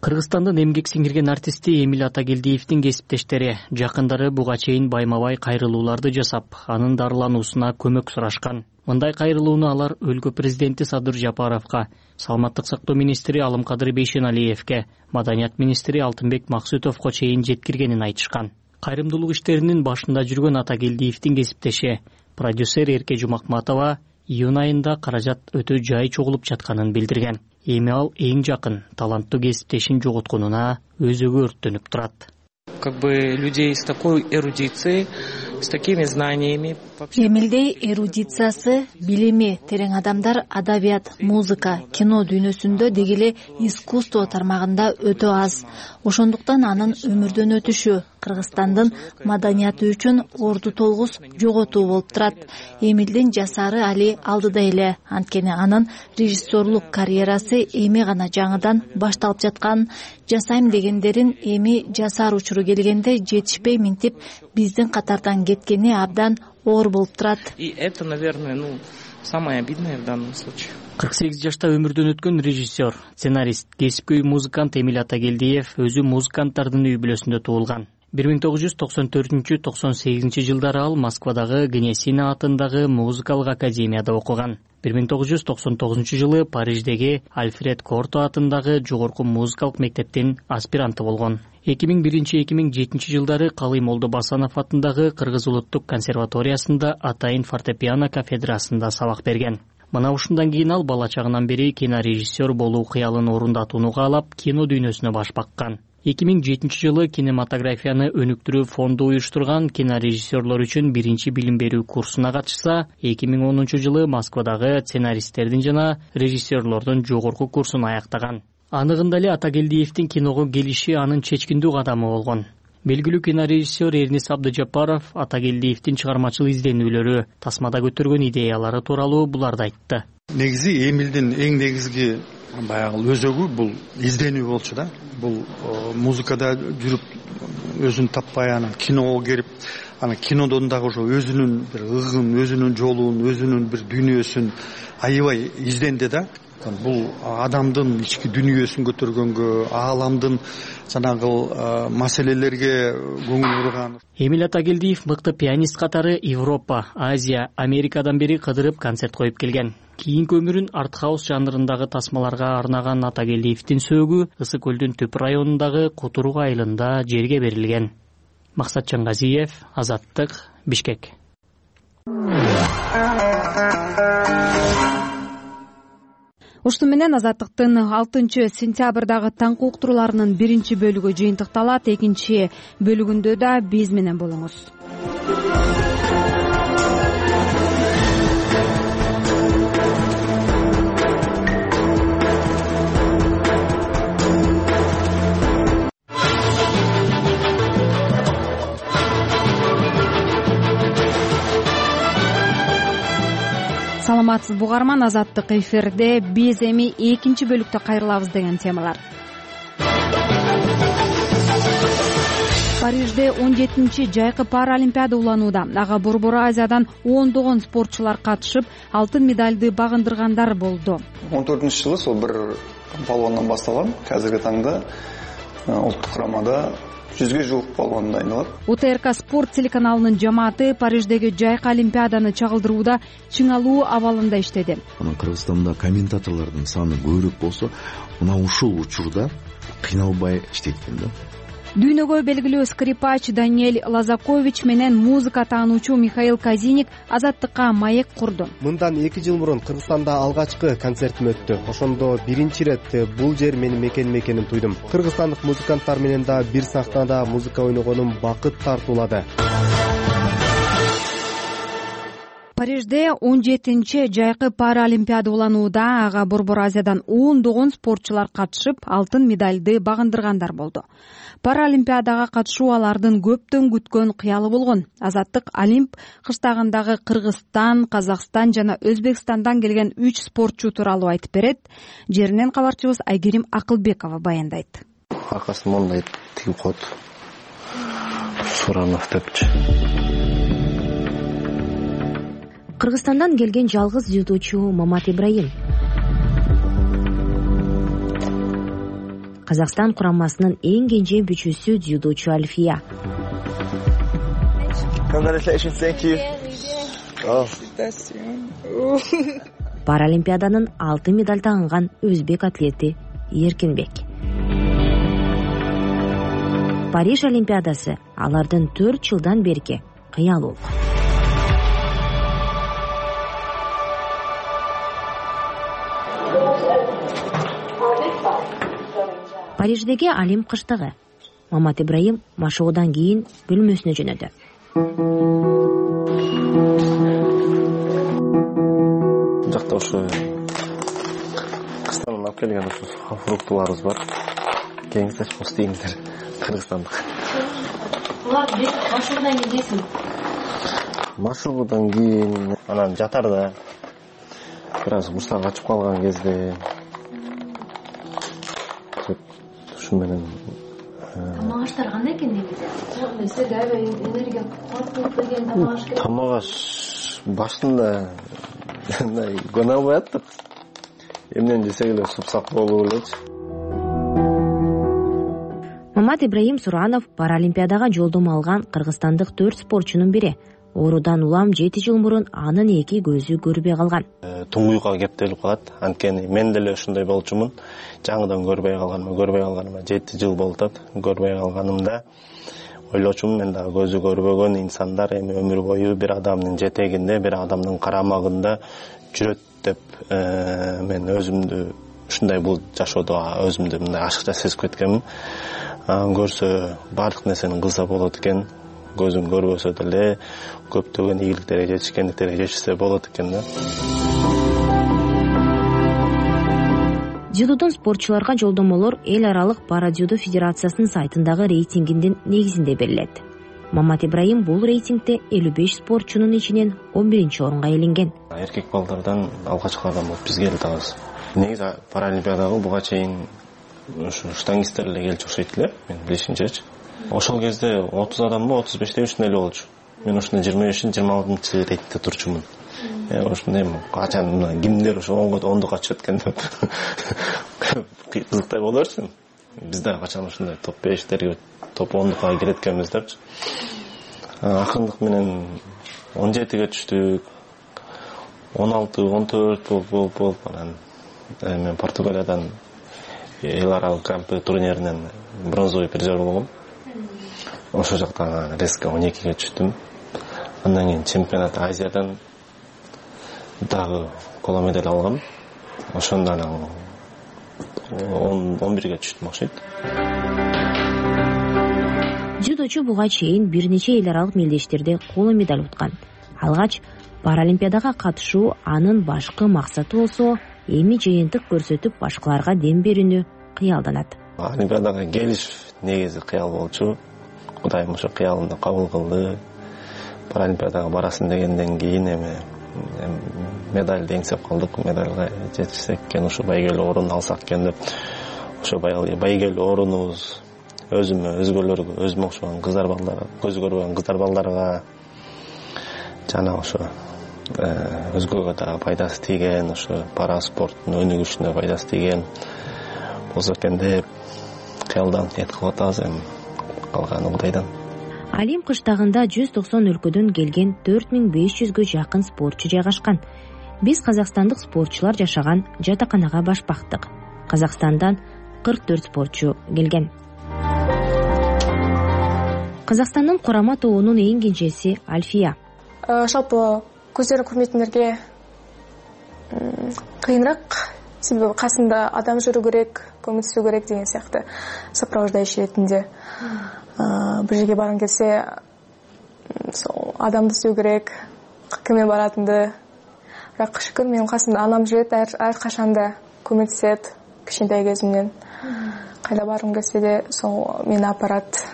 Кыргызстандын эмгек сиңирген артисти Эмиль Атагелдиевдин кесиптештери жакындары буга чейин байма-бай кайрылууларды жасап, анын дарылануусуна көмөк сурашкан. Мындай кайрылууну алар өлкө президенти Садыр Жапаровго, саламаттык сактоо министри Алымкадыр Бейшеналиевге, маданият министри Алтынбек Максутовго чейин жеткиргенин айтышкан. Кайрымдуулук иштеринин башында жүргөн Атагелдиевдин кесиптеши, продюсер Эрке Жумакматова июнь айында каражат өтө жай чогулуп жатканын билдирген. Эми ал эң жакын таланттуу кесиптешин жоготконуна өзөгү өрттөнүп турат. Людей с такой эрудицией, с такими знаниями. Эмилдей эрудициясы, билими терең адамдар адабият, музыка, кино дүйнөсүндө дегеле искусство тармагында өтө аз. Ошондуктан анын өмүрдөн өтүшү Кыргызстандын маданияты үчүн орду толгус жоготуу болуп турат. Эмилдин жасары али алдыда эле, анткени анын режиссерлук карьерасы эми гана жаңыдан башталып жаткан. Жасайм дегендерин эми жасар учуру келгенде жетишпей минтип биздин катардан кеткени абдан оор болуп турат. И это, наверное, самое обидное в данном случае. 48 жашта өмүрдөн өткөн режиссер, сценарист, кесипкөй музыкант Эмиль Атагелдиев өзү музыканттардын үй бүлөсүндө туулган. 1994-98 жылдары ал Москвадагы Гнесина атындагы музыкалык академияда окуган. 1999 жылы Париждеги Альфред Корто атындагы жогорку музыкалык мектептин аспиранты болгон. 2001-2007 жылдары Калый Молдобасанов атындагы Кыргыз улуттук консерваториясында атайын фортепиано кафедрасында сабак берген. Мына ушундан кийин ал бала чагынан бери кинорежиссер болуу кыялын орундатууну каалап, кино дүйнөсүнө баш баккан. 2007 жылы кинематографияны өнүктүрүү фонду уюштурган кинорежиссерлор үчүн биринчи билим берүү курсуна катышса, 2010 жылы Москвадагы сценаристтердин жана режиссерлордун жогорку курсун аяктаган. Аныгында эле Атагелдиевдин киного келиши анын чечкиндүү кадамы болгон. Белгилүү кинорежиссер Эрнис Абдыжапаров Атагелдиевдин чыгармачыл изденүүлөрү, тасмада көтөргөн идеялары тууралуу буларды айтты. Негизи Эмилдин эң негизги баягы өзөгү бул изденүү болчу да. Бул музыкада жүрүп өзүн таппай анан киного келип, анан кинодон дагы ошо өзүнүн бир ыгын, өзүнүн жолун, өзүнүн бир дүйнөсүн аябай изденди да. Бул адамдын ички дүйнөсүн көтөргөнгө, ааламдын жанагы маселелерге көңүл бурган. Эмиль Атагелдиев мыкты пианист катары Европа, Азия, Америкадан бери кыдырып концерт коюп келген. Кийинки өмүрүн арт-хаус жанрындагы тасмаларга арнаган Атагелдиевдин сөөгү Ысык көлдүн Түп районундагы Кутурук айылында жерге берилген. Максат Чаңгазиев, Азаттык, Бишкек. Ушуну менен Азаттыктын 6-сентябрдагы таңкы уктурууларынын биринчи бөлүгү жыйынтыкталат. Экинчи бөлүгүндө да биз менен болуңуз. Саламатсыз бугарман, Азаттык эфирде. Биз эми экинчи бөлүктө кайрылабыз деген темалар. Парижде 17-чи жайкы Паралимпиада уланууда. Ага Борбор Азиядан ондогон спортчулар катышып, алтын медальды багындыргандар болду. 14-жылы сол бир балуандан башталган. Азыркы таңда улуттук курамада 100ге жуuk балуан дайындалат. УТРК спорт телеканалынын жамааты Париждеги жайкы Олимпиаданы чагылдырууда чыңалуу абалында иштеди. Кыргызстанда комментаторлордун саны көбүрөөк болсо, мына ушул учурда кыйналбай иштейт экен да. Дүйнөгө белгилүү скрипач Даниэль Лазакович менен музыка таануучу Михаил Казиник Азаттыкка маек курду. Мындан 2 жыл мурун Кыргызстанда алгачкы концертим өттү. Ошондо биринчи ирет бул жер менин мекеним экенин туйдум. Кыргызстандык музыканттар менен да бир сахнада музыка ойногонум бакыт тартуулады. Парижде 17-чи жайкы Паралимпиада уланууда. Ага Борбор Азиядан ондогон спортчулар катышып, алтын медальды багындыргандар болду. Паралимпиадага катышуу алардын көптөн күткөн кыялы болгон. Азаттык Олимп кыштагындагы Кыргызстан, Казакстан жана Өзбекстандан келген 3 спортчу тууралуу айтып берет. Жеринен кабарчыбыз Айгерим Акылбекова баяндайт. Аркасын мондай тигип коет. Суранов депчи. Кыргызстандан келген жалгыз дзюдочу Мамат Ибраим. Казакстан курамасынын эң кенже бүчүсү дзюдочу Альфия. Паралимпиаданын алтын медаль тагынган өзбек атлети Эркинбек. Париж олимпиадасы алардын 4 жылдан берки кыялуу. Париждеги Олимп кыштыгы. Мамат Ибраим машыгуудан кийин бөлмөсүнө жөнөдү. Жакта ушу Кыргызстандан алып келген ушу фруктуларыбыз бар. Келиңиздер, устейиңиздер кыргызстандык. Булар машыгуудан кийин жейсиңби? Машыгуудан кийин анан жатарда бир аз курсак ачып калган кезде ушу менен тамак аштар кандай экен негизи? Сизге аябай энергия кубат берген тамак аш керек. Тамак аш башында гана албай аттык. Эмнен жесек эле супсак болуп элечи. Мамат Ибраим Суранов паралимпиадага жолдомо алган кыргызстандык 4 спортчунун бири. Оорудан улам 7 жыл мурун анын эки көзү көрбөй калган. Туңгуйга кептелип калат. Анткени мен деле ошондой болчумун. Жаңыдан көрбөй калганыма 7 жыл болуп атат. Көрбөй калганымда ойлочумун, мен дагы көзү көрбөгөн инсандар эми өмүр бою бир адамдын жетегинде, бир адамдын карамагында жүрөт деп мен өзүмдү ушундай бул жашоодо өзүмдү мындай ашыкча сезип кеткенмин. Көрсө баардык нерсени кылса болот экен. Көзүн көрбөсө деле көптөгөн ийгиликтерге жетишкендиктерге жетишсе болот экен да. Дзюдодон спортчуларга жолдомолор эл аралык парадзюдо федерациясынын сайтындагы рейтингиндин негизинде берилет. Мамат Ибраим бул рейтингде 55 спортчунун ичинен 11-орунга ээленген. Эркек балдардан алгачкылардан болуп биз келип атабыз. Негизи паралимпиадага буга чейин ушу штангисттер эле келчү окшойт эле, мен билишимчечи. Ошол кезде 30 адамбы 35 ушундай эле болчу. Мен ушунда 25-26 рейтте турчумун. Ошондой качан кимдер ошо 10-га чыгып кеткен деп кызыктай болорсуң. Биз да качан ушундай топ 5-терге, топ 10-га кирет экенбиз депчи. Акырындык менен 17ге түштүк. 16-14 болуп анан мен Португалиядан эл аралык гран-при турниринен бронзовый призер болгом. Ошол жактан резко 12ге түштүм. Андан кийин чемпионат Азиядан дагы коло медаль алгам. Ошондон 11ге түштүм окшойт. Дзюдочу буга чейин бир нече эл аралык мелдештерде коло медаль уткан. Алгач паралимпиадага катышуу анын башкы максаты болсо, эми жыйынтык көрсөтүп башкаларга дем берүүнү кыялданат. Олимпиадага келиш негизи кыял болчу. Кудайым ошо кыялымды кабыл кылды. Паралимпиадага барасың дегенден кийин эми медальды эңсеп калдык. Медальга жетишсек экен, ошо байгелүү орун алсак экен деп. Ошо байгелүү орунубуз өзүмө, өзгөлөргө, өзүмө окшогон кыздар балдарга, көзү көрбөгөн кыздар балдарга жана ошо өзгөгө дагы пайдасы тийген, ошо пара спорттун өнүгүшүнө пайдасы тийген болсо экен деп кыялданып нет кылып атабыз эми. Калганы Кудайдан. Олимп кыштагында 190 өлкөдөн келген 4500гө жакын спортчу жайгашкан. Биз казакстандык спортчулар жашаган жатаканага баш бактык. Казакстандан 44 спортчу келген. Казакстандын курама тобунун эң кенжеси Альфия. Жалпы көздөрүн көрмөйтүндөргө кыйыныраак, себеби касында адам жүрүү керек, көмөктөшүү керек деген сыяктуу сопровождающий ретинде. Бир жерге баргың келсе, адамды іздөө керек, киммен баратынды. Бирок шүкүр, менин касымда анам жүрөт, ар качанда көмөктөшөт кичинтай кезимден. Кайда баргым келсе де, сол мени апарат.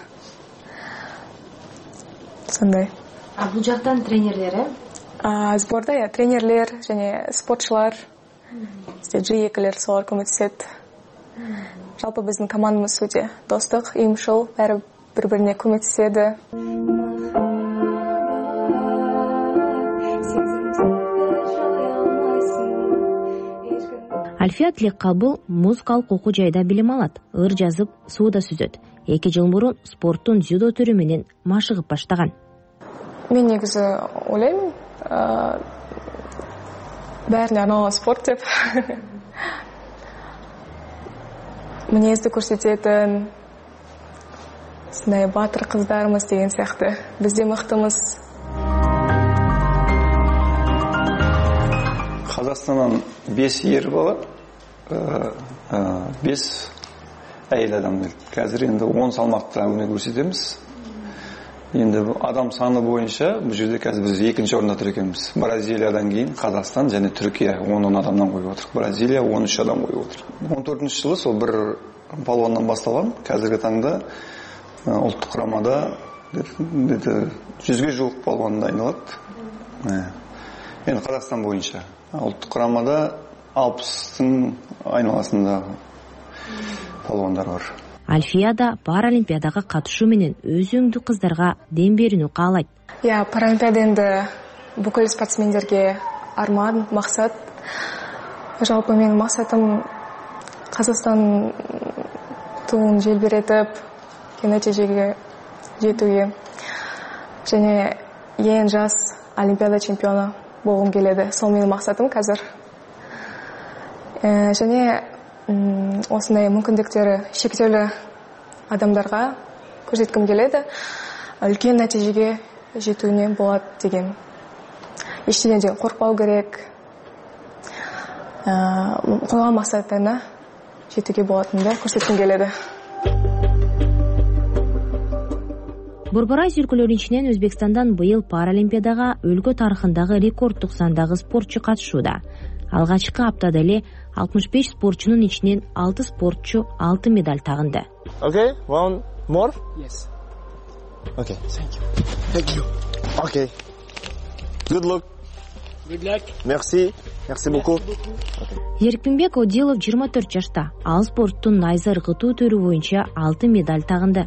Сондай. Бул жактан тренерлери? Сборда тренерлер және спортчулар, G2-лер солар көмөктөшөт. Жалпы биздин командабыз өтө достук, уюмшул, баары бири-бирине көмөктөшөдү. Альфия Тилеккабыл музыкалык окуу жайда билим алат, ыр жазып, сууда сүзөт. 2 жыл мурун спорттун дзюдо түрү менен машыгып баштаган. Мен негизи ойлойм, бәріне арналған спорт деп. Мінезді көрсететін, сондай батыр қыздарымыз деген сияқты. Бізде мықтымыз. Қазақстаннан 5 ер бала, 5 әйел адам. Қазір енді 10 салмақта өнер көрсетеміз. Енді адам саны бойынша бұл жерде қазір біз 2-ші орында тұр екенбіз. Бразилиядан кейін Қазақстан және Түркия 10 адамнан қойып отыр. Бразилия 13 адам қойып отыр. 14-ші жылы сол бір палуаннан басталған. Қазіргі таңда ұлттық құрамада 100-ге жуық палуан дайындалады. Енді Қазақстан бойынша. Ұлттық құрамада 60-тың айналасында палуандар бар. Альфияда Паралимпиадаға катышуу менен өзүңдү кыздарга дем берүүнү каалайт. Паралимпиада енді бүкіл спортсмендерге арман, мақсат. Жалпы менің мақсатым Қазақстан туын желбіретіп, нәтижеге жетуге. Және ең жас Олимпиада чемпионы болғым келеді. Сол менің мақсатым қазір. Және осындай мүмкіндіктері шектеулі адамдарға көрсеткім келеді. Үлкен нәтижеге жетуіне болады деген. Ештеңеден қорықпау керек. Қойған мақсаттарына жетуге болатынды көрсеткім келеді. Борборай өлкөлөрүнүн ичинен Өзбекстандан быйыл Паралимпиадага өлкө тарыхындагы рекордтук сандагы спортчу катышууда. Алгачкы аптада эле 65 спортчунун ичинен 6 спортчу 6 медаль тагынды. Okay, one more? Yes. Okay, thank you. Thank you. Okay. Good luck. Good luck. Merci. Merci beaucoup. Эркинбек Одилов 24 жашта. Ал спорттун найза ыргытуу түрү боюнча 6 медаль тагынды.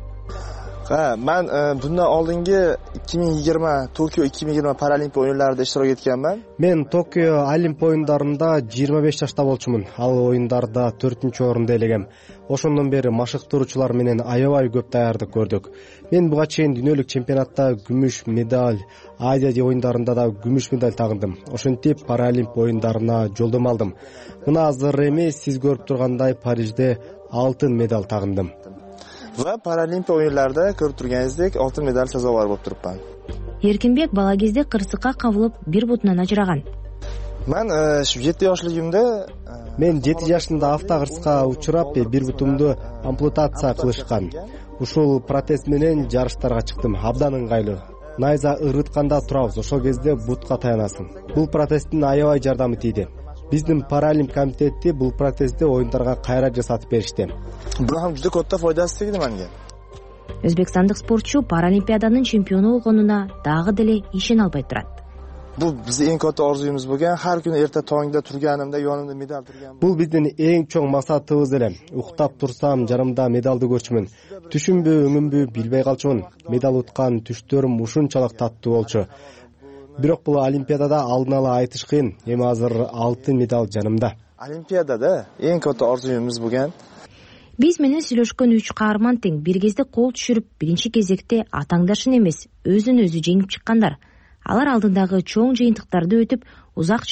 Ben bundan oldingi 2020 Tokyo 2020 Paralimpiya oyunlarida ishtirok etganman. Men Tokyo Olimp oyunдарында 25 жашта болчумун. Ал oyunдарда 4-орунду ээлегем. Ошондон бери машыктыруучулар менен аябай көп даярдык көрдүк. Мен буга чейин дүйнөлүк чемпионатта күмүш медаль, Азия оюндарында да күмүш медаль тагындым. Ошентип Паралимп оюндарына жолдомо алдым. Мына азыр эмес, сиз көрүп тургандай Парижде алтын медаль тагындым. Va Paralimpiya o'yinlarida ko'rib turganingizdek oltin medal sazovor bo'lib turibman. Эркинбек бала кезде кырсыкка кабылып, бир бутунан ажыраган. Men 7 yoshligimda Мен 7 жашында автокырсыкка учурап, бир бутумду ампутация кылышкан. Ушул протез менен жарыштарга чыктым. Абдан ыңгайлуу. Найза ырытканда турабыз, ошол кезде бутка таянасың. Бул протездин аябай жардамы тийди. Биздин Паралимп комитети бул протезди оюндарга кайра жасатып беришти. Бул ham juda katta foydasi tegdi menga. Өзбекстандык спортчу Паралимпиаданын чемпиону болгонуна дагы деле ишене албай турат. Бул биздин эң katta orzuyumuz bo'lgan, har kuni erta tongda turganimda yonimda medal turgan. Бул биздин эң чоң максатыбыз эле. Уктап турсам, жарымда медалды көрчүмүн. Түшүмбү, өңүмбү билбей калчумун. Медал уткан түштөрүм ушунчалык таттуу болчу. Бирок бул Олимпиадада алдын ала айтыш кыйын. Эми азыр алтын медаль жанымда. Олимпиадада эң katta orzuyumuz bo'lgan. Биз менен сүйлөшкөн 3 каарман тең бир кезде кол түшүрүп, биринчи кезекте атаңдашын эмес, өзүн өзү жеңип чыккандар. Алар алдындагы чоң жыйынтыктарды өтүп, узак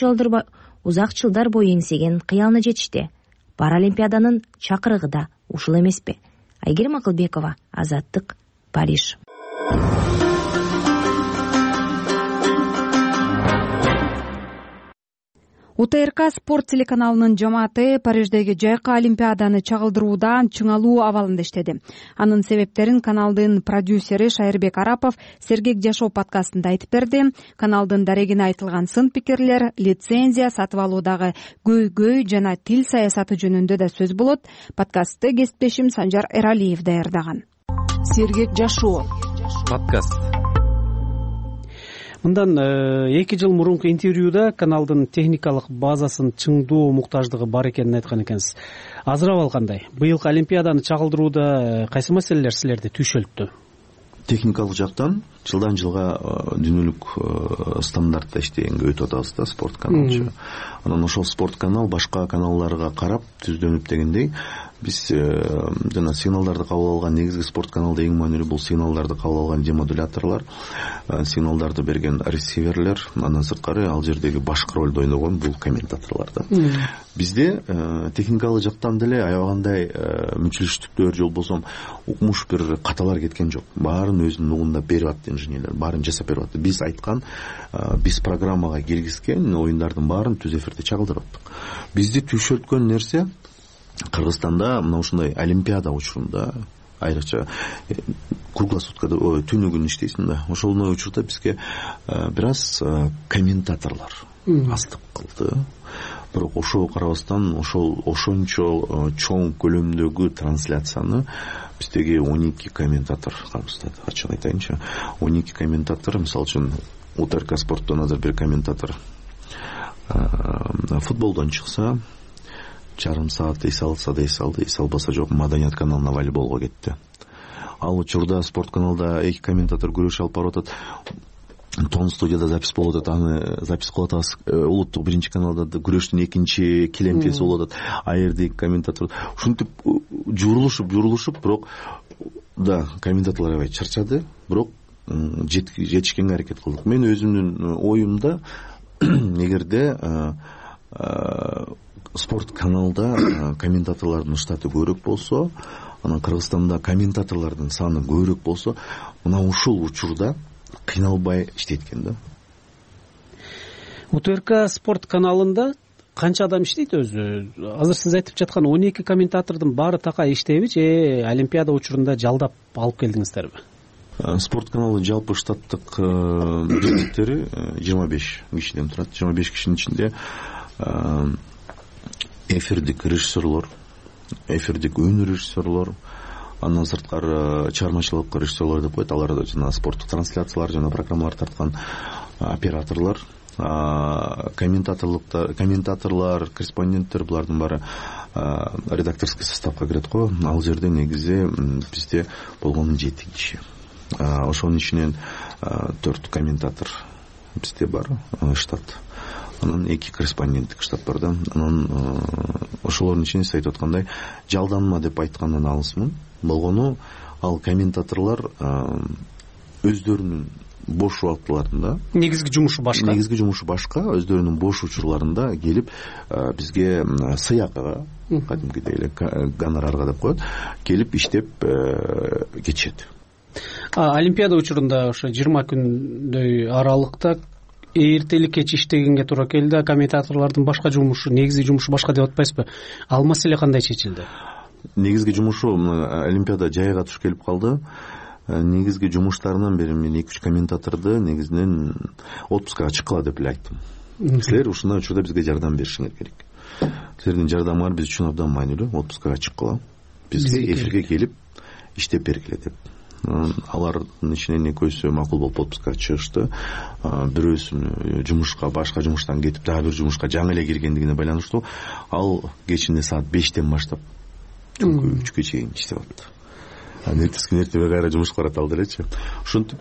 жылдар бою эңсеген кыялына жетишти. Паралимпиаданын чакырыгы да ушул эмеспи? Айгерим Акылбекова, Азаттык, Париж. УТРК спорт телеканалынын жамааты Париждеги жайкы Олимпиаданы чагылдыруудан чыңалуу абалында иштеди. Анын себептерин каналдын продюсери Шайырбек Арапов Сергек жашоо подкастында айтып берди. Каналдын дарегине айтылган сын пикирлер, лицензия сатып алуудагы көйгөй жана тил саясаты жөнүндө да сөз болот. Подкастты кесиптешим Санжар Эралиев даярдаган. Сергек жашоо подкаст. Мындан 2 жыл мурунку интервьюда каналдын техникалык базасын чыңдоо муктаждыгы бар экенин айткан экенсиз. Азыр абал кандай? Быйылкы Олимпиаданы чагылдырууда кайсы маселелер силерди түйшөлттү? техникалык жактан жылдан жылга дүйнөлүк стандартта иштегенге өтүп атабыз да, спорт каналчы. Анан ошол спорт канал башка каналдарга карап түздөнүп дегендей, биз жана сигналдарды кабыл алган негизги спорт каналда эң маанилүү бул сигналдарды кабыл алган демодуляторлор, сигналдарды берген ресиверлер, андан сырткары ал жердеги башкы ролду ойногон бул комментаторлор да. Бизде техникалык жактан деле аябагандай мүчүлүштүктөр же болбосо укмуш бир каталар кеткен жок. Баарын өзүнүн угунда берип атты инженерлер, баарын жасап берип атты. Биз айткан, биз программага киргизген оюндардын баарын түз эфирде чагылдырып аттык. Бизди түйшөлткөн нерсе Кыргызстанда мына ушундай олимпиада учурунда, айрыкча круглосуткада түнү күн иштейсиң да, ошол учурда бизге бир аз комментаторлор аздык кылды. Бирок ошого карабастан ошончо чоң көлөмдөгү трансляцияны биздеги 12 комментатор камсыздады. Ачык айтайынчы, 12 комментатор, мисалы үчүн УТРК спорттон азыр бир комментатор футболдон чыкса, жарым саат эс алса да эс алды, эс албаса жок, маданият каналына волейболго кетти. Ал учурда спорт каналда 2 комментатор күрөш алып барып атат. Тон студияда запись болуп атат, аны запись кылып атабыз. Улуттук 1-каналда күрөштүн 2 келемчеси болуп атат. А жерде комментатор ушинтип журулушуп, бирок да комментаторлор аябай чарчады, бирок жетишкенге аракет кылдык. Мен өзүмдүн оюмда эгерде спорт каналда комментаторлордун штаты көбүрөөк болсо, анан Кыргызстанда комментаторлордун саны көбүрөөк болсо, мына ушул учурда кыйналбай иштейт экен да. УТРК спорт каналында канча адам иштейт өзү? Азыр сиз айтып жаткан 12 комментатордун баары такай иштейби же олимпиада учурунда жалдап алып келдиңиздерби? Спорт каналы жалпы штаттык бюджеттери 25 кишиден турат. 25 кишинин ичинде эфирдик режиссерлор, эфирдик өнөр режиссерлор, андан сырткары чыгармачылык режиссерлор деп коет. Алар жана спорттук трансляциялар жана программалар тарткан операторлор, комментаторлор, корреспонденттер, булардын баары редакторский составка кирет го. Ал жерде негизи бизде болгону 7 киши. Ошонун ичинен 4 комментатор бизде бар штат. Анан 2 корреспонденттик штат бар да. Анан ошолордун ичинде сиз айтып аткандай жалданма деп айткандан алысмын. Болгону ал комментаторлор өздөрүнүн бош убактыларында, негизги жумушу башка, өздөрүнүн бош учурларында келип бизге сыйакыга, кадимкидей эле гонорарга деп коет, келип иштеп кетишет. Олимпиада учурунда ошо 20 күндөй аралыкта эртелик кеч иштегенге туура келди. Комментаторлордун башка жумушу, негизги жумушу башка деп атпайсызбы? Ал маселе кандай чечилди? Негизги жумушу Олимпиада жайга туш келип калды. Негизги жумуштарынан бери мен 2-3 комментаторду негизинен отпускага чыккыла деп эле айттым. Силер ушундай учурда бизге жардам беришиңер керек. Силердин жардамыңар биз үчүн абдан маанилүү. Отпускага чыккыла, бизге эфирге келип иштеп бергиле деп. Алардын ичинен экөөсү макул болуп отпускага чыгышты. Бирөөсү жумушка, башка жумуштан кетип, дагы бир жумушка жаңы эле киргендигине байланыштуу. Ал кечинде саат 5тен баштап түнкү 3кө чейин иштеп атты. Эртеси күнү эртеге кайра жумушка барат алды элечи. Ушинтип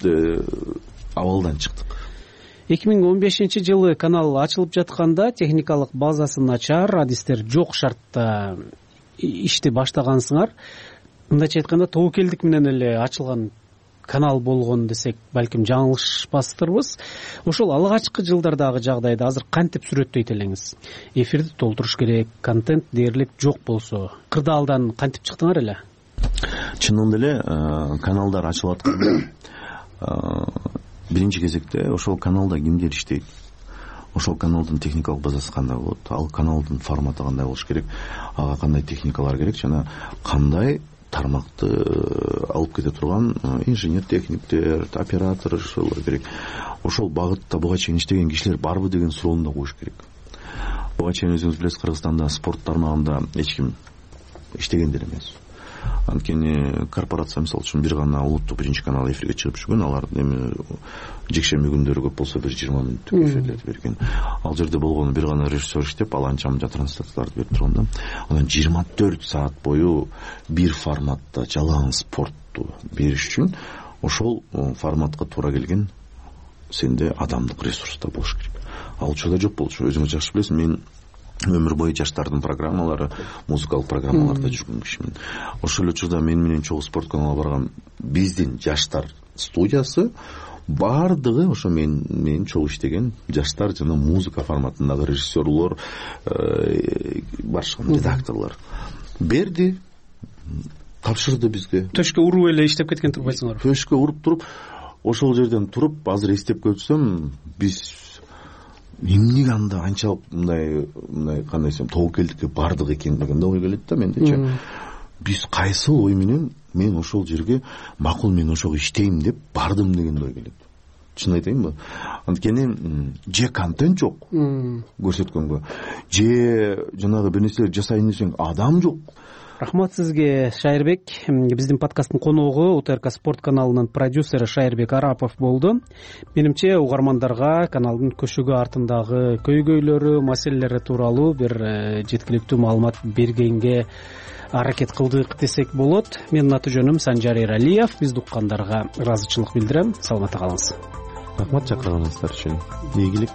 абалдан чыктык. 2015-жылы канал ачылып жатканда техникалык базасы начар, адистер жок шартта ишти баштагансыңар. Мындайча айтканда тобокелдик менен эле ачылган канал болгон десек, балким жаңылышпастырбыз. Ошол алгачкы жылдардагы жагдайды азыр кантип сүрөттөйт элеңиз? Эфирди толтуруш керек, контент дээрлик жок болсо, кырдаалдан кантип чыктыңар эле? Чынында эле каналдар ачылып атканда биринчи кезекте ошол каналда кимдер иштейт? Ошол каналдын техникалык базасы кандай болот? Ал каналдын форматы кандай болуш керек? Ага кандай техникалар керек жана кандай тармакты алып кете турган инженер техниктер, оператор ошолор керек. Ошол багытта буга чейин иштеген кишилер барбы деген суроону да коюш керек. Буга чейин өзүңүз билесиз, Кыргызстанда спорт тармагында эч ким иштеген деле эмес. Анткени корпорация мисалы үчүн бир гана улуттук 1-канал эфирге чыгып жүргөн, алар эми жекшемби күндөрү көп болсо бир 20 мүнөттүк эфирлерди берген. Ал жерде болгону бир гана режиссер иштеп, ал анча-мынча трансляцияларды берип турган да. Анан 24 саат бою бир форматта жалаң спортту бериш үчүн ошол форматка туура келген сенде адамдык ресурс да болуш керек. Ал учурда жок болчу. Өзүңүз жакшы билесиз, мен өмүр бою жаштардын программалары, музыкалык программаларда жүргөн кишимин. Ошол учурда мен менен чогуу спорт каналына барган биздин жаштар студиясы баардыгы ошо мен чогуу иштеген жаштар жана музыка форматындагы режиссерлор, барышкан редакторлор берди, тапшырды бизге. Төшкө уруп эле иштеп кеткен турбайсыңарбы? Төшкө уруп туруп, ошол жерден туруп, азыр эстеп көрсөм, биз эмнеге анда анчалык мындай кандай десем тобокелдикке бардык экен деген ой келет да мендечи. Биз кайсыл ой менен мен ошол жерге макул мен ошого иштейм деп бардым деген ой келет. Чын айтайынбы? Анткени же контент жок көрсөткөнгө, же жанагы бир нерселер жасайын десең адам жок. Рахмат сизге, Шайырбек. Биздин подкасттын коногу УТРК спорт каналынын продюсери Шайырбек Арапов болду. Менимче угармандарга каналдын көшөгө артындагы көйгөйлөрү, маселелери тууралуу бир жеткиликтүү маалымат бергенге аракет кылдык десек болот. Менин аты жөнүм Санжар Эралиев. Бизди уккандарга ыраазычылык билдирем. Саламатта калыңыз. Рахмат чакырганыңыздар үчүн. Ийгилик.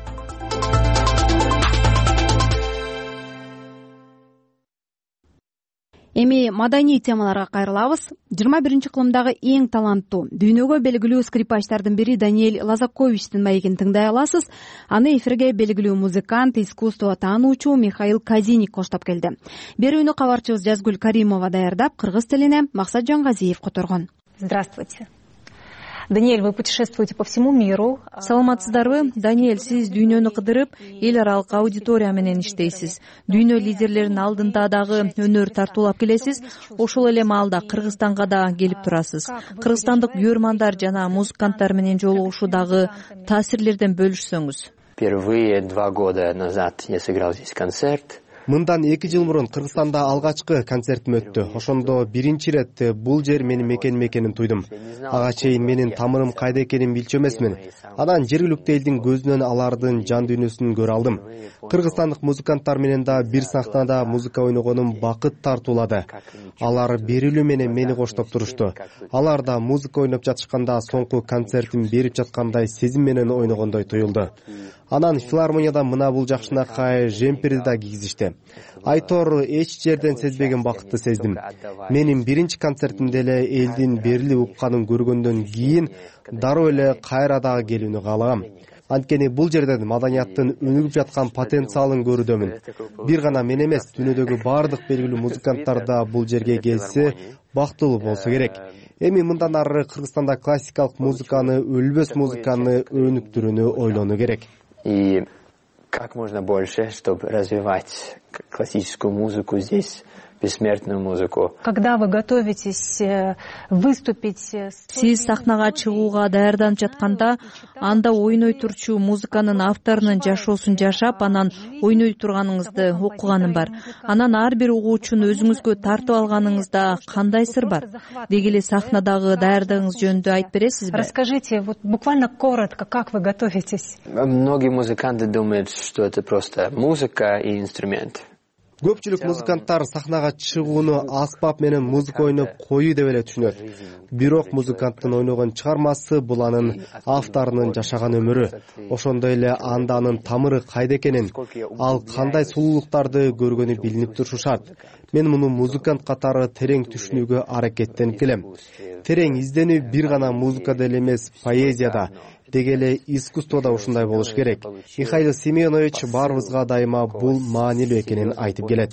Эми маданий темаларга кайрылабыз. 21-кылымдагы эң таланттуу, дүйнөгө белгилүү скрипачтардын бири Даниэль Лазаковичтин маегин тыңдай аласыз. Аны эфирге белгилүү музыкант, искусство таануучу Михаил Казиник коштоп келди. Берүүнү кабарчыбыз Жазгүл Каримова даярдап, кыргыз тилине Максат Жангазиев которгон. Здравствуйте. Даниэль, вы путешествуете по всему миру. Саламатсыздарбы? Даниэль, сиз дүйнөнү кыдырып, эл аралык аудитория менен иштейсиз. Дүйнө лидерлеринин алдында дагы өнөр тартуулап келесиз. Ошол эле маалда Кыргызстанга да келип турасыз. Кыргызстандык көрмандар жана музыканттар менен жолугушуудагы таасирлерден бөлүшсөңүз. Впервые 2 года назад я сыграл здесь концерт. Мындан 2 жыл мурун Кыргызстанда алгачкы концертим өттү. Ошондо биринчи ирет бул жер менин мекеним экенин туйдум. Ага чейин менин тамырым кайда экенин билчү эмесмин. Анан жергиликтүү элдин көзүнөн алардын жан дүйнөсүн көрө алдым. Кыргызстандык музыканттар менен да бир сахнада музыка ойногонум бакыт тартуулады. Алар берилүү менен мени коштоп турушту. Алар да музыка ойноп жатышканда соңку концертин берип жаткандай сезим менен ойногондой туюлду. Анан филармонияда мына бул жакшынакай жемпирди да кийгизишти. Айтор эч жерден сезбеген бакытты сездим. Менин биринчи концертимде эле элдин берилип укканын көргөндөн кийин дароо эле кайра дагы келүүнү каалагам. Анткени бул жерден маданияттын өнүгүп жаткан потенциалын көрүүдөмүн. Бир гана мен эмес, дүйнөдөгү баардык белгилүү музыканттар да бул жерге келсе бактылуу болсо керек. Эми мындан ары Кыргызстанда классикалык музыканы, өлбөс музыканы өнүктүрүүнү ойлонуу керек. И как можно больше, чтобы развивать классическую музыку здесь, бессмертную музыку. Когда вы готовитесь выступить? Сиз сахнага чыгууга даярданып жатканда, анда ойной турчу музыканын авторунун жашоосун жашап, анан ойной турганыңызды окуганым бар. Анан ар бир угуучуну өзүңүзгө тартып алганыңызда кандай сыр бар? Деги эле сахнадагы даярдыгыңыз жөнүндө айтып бересизби? Расскажите, вот буквально коротко, как вы готовитесь? Многие музыканты думают, что это просто музыка и инструмент. Көпчүлүк музыканттар сахнага чыгууну аспап менен музыка ойноп коюу деп эле түшүнөт. Бирок музыканттын ойногон чыгармасы бул анын авторунун жашаган өмүрү. Ошондой эле анда анын тамыры кайда экенин, ал кандай сулуулуктарды көргөнү билинип турушу шарт. Мен муну музыкант катары терең түшүнүүгө аракеттенип келем. Терең изденүү бир гана музыкада эле эмес, поэзияда, деги эле искусствода ушундай болуш керек. Михаил Семенович баарыбызга дайыма бул маанилүү экенин айтып келет.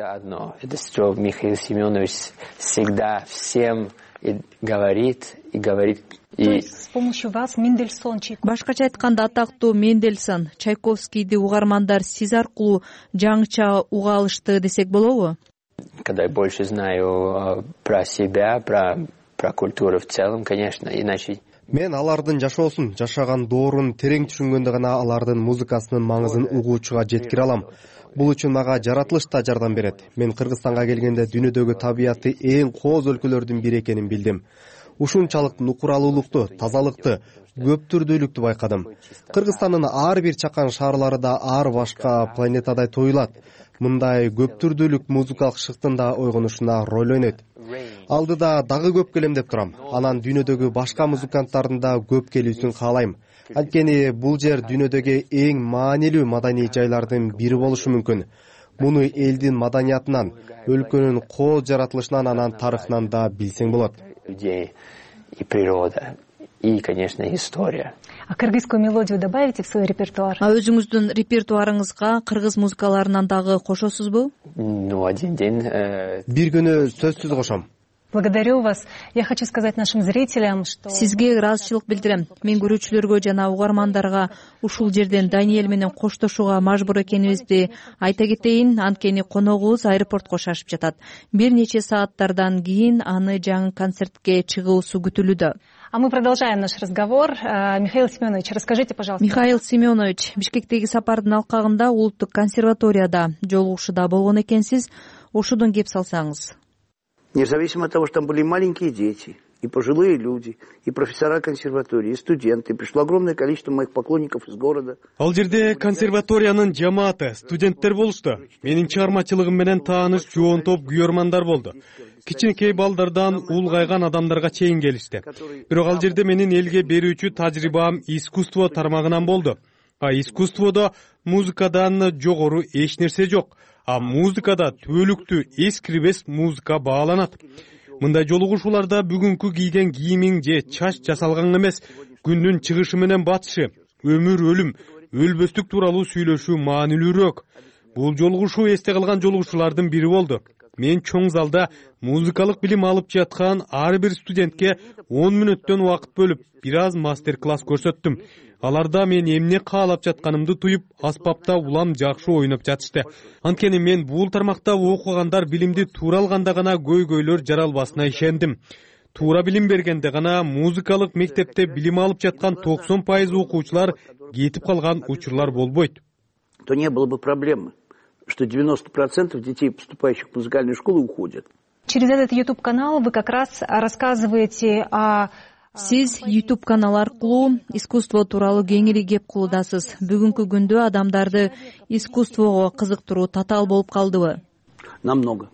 Это что Михаил Семенович всегда всем говорит и говорит. То есть с помощью вас Мендельсон, Чайковский. Башкача айтканда атактуу Мендельсон, Чайковскийди угармандар сиз аркылуу жаңыча уга алышты десек болобу? Когда я больше знаю про себя, про культуру в целом, конечно, иначе. Мен алардын жашоосун, жашаган доорун терең түшүнгөндө гана алардын музыкасынын маңызын угуучуга жеткире алам. Бул үчүн мага жаратылыш да жардам берет. Мен Кыргызстанга келгенде дүйнөдөгү табиятты эң кооз өлкөлөрдүн бири экенин билдим. Ушунчалык нукуралуулукту, тазалыкты, көптүрдүүлүктү байкадым. Кыргызстандын ар бир чакан шаарлары да ар башка планетадай туюлат. Мындай көптүрдүүлүк музыкалык шыктын да ойгонушуна роль ойнойт. алдыда дагы көп келем деп турам. Анан дүйнөдөгү башка музыканттардын да көп келүүсүн каалайм. Анткени бул жер дүйнөдөгү эң маанилүү маданий жайлардын бири болушу мүмкүн. Муну элдин маданиятынан, өлкөнүн кол жаратылышынан, анан тарыхынан да билсең болот. Людей и природа, и, конечно, история. А кыргызскую мелодию добавите в свой репертуар? Өзүңүздүн репертуарыңызга кыргыз музыкаларынан дагы кошосузбу? Ну, один день... Бир күнү сөзсүз кошом. Благодарю вас. Я хочу сказать нашим зрителям, что... Сизге ыраазычылык билдирем. Мен көрүүчүлөргө жана угармандарга ушул жерден Даниэль менен коштошууга мажбур экенибизди айта кетейин, анткени коногубуз аэропортко шашып жатат. Бир нече сааттардан кийин аны жаңы концертке чыгуусу күтүлүүдө. А мы продолжаем наш разговор. Михаил Семенович, расскажите, пожалуйста. Михаил Семенович, Бишкектеги сапардын алкагында Улуттук консерваторияда жолугушууда болгон экенсиз. Ошодон кеп салсаңыз. Независимо от того, что там были маленькие дети, и пожилые люди, и профессора консерватории, и студенты. Пришло огромное количество моих поклонников из города. Ал жерде консерваториянын жамааты, студенттер болушту. Менин чыгармачылыгым менен тааныш жоон топ күйөрмандар болду. Кичинекей балдардан улгайган адамдарга чейин келишти. Бирок ал жерде менин элге берүүчү тажрыйбам искусство тармагынан болду. А искусстводо музыкадан жогору эч нерсе жок. А музыкада түбөлүктүү эскирбес музыка бааланат. Мындай жолугушууларда бүгүнкү кийген кийимиң же чач жасалган эмес, күндүн чыгышы менен батышы, өмүр өлүм, өлбөстүк тууралуу сүйлөшүү маанилүүрөөк. Бул жолугушуу эсте калган жолугушуулардын бири болду. Мен чоң залда музыкалык билим алып жаткан ар бир студентке 10 мүнөттөн убакыт бөлүп, бир аз мастер-класс көрсөттүм. Аларда мен эмне каалап жатканымды туюп, аспапта улам жакшы ойноп жатышты. Анткени мен бул тармакта окугандар билимди туура алганда гана көйгөйлөр жаралбасына ишендим. Туура билим бергенде гана музыкалык мектепте билим алып жаткан 90% окуучулар кетип калган учурлар болбойт. То не было бы проблемы, что 90% детей, поступающих в музыкальную школу, уходят. Через этот YouTube-канал вы как раз рассказываете о... Сиз YouTube канал аркылуу искусство тууралуу кеңири кеп кылуудасыз. Бүгүнкү күндө адамдарды искусствого кызыктыруу татаал болуп калдыбы? Намного.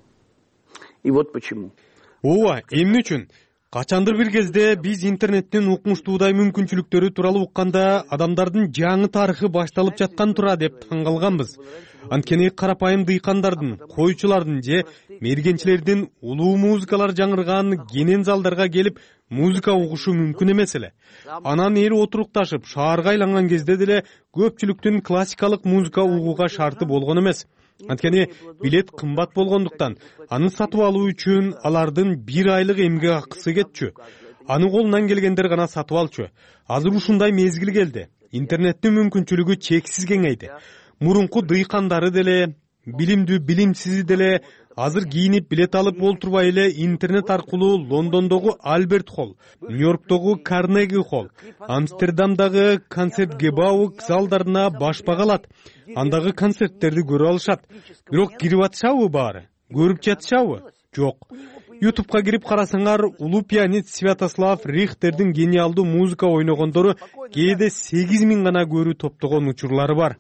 И вот почему. Ооба, эмне үчүн? Качандыр бир кезде биз интернеттин укмуштуудай мүмкүнчүлүктөрү тууралуу укканда адамдардын жаңы тарыхы башталып жаткан тура деп таң калганбыз. Анткени карапайым дыйкандардын, койчулардын же мергенчилердин улуу музыкалар жаңырган кенен залдарга келип музыка угушу мүмкүн эмес эле. Анан эл отурукташып, шаарга айланган кезде деле көпчүлүктүн классикалык музыка угууга шарты болгон эмес. Анткени билет кымбат болгондуктан, аны сатып алуу үчүн алардын 1 айлык эмгек акысы кетчү. Аны колунан келгендер гана сатып алчу. Азыр ушундай мезгил келди. Интернеттин мүмкүнчүлүгү чексиз кеңейди. Мурунку дыйкандары деле, билимдүү билимсизи деле азыр кийинип билет алып олтурбай эле интернет аркылуу Лондондогу Альберт Холл, Нью-Йорктогу Карнеги Холл, Амстердамдагы концерт-гебаук залдарына башпак алат. Андагы концерттерди көрүп алышат. Бирок кирип атышабы баары? Көрүп жатышабы? Жок. YouTube'га кирип карасаңар, улуу пианист Святослав Рихтердин гениалдуу музыка ойногондору кээде 8000 гана көрүү топтогон учурлары бар.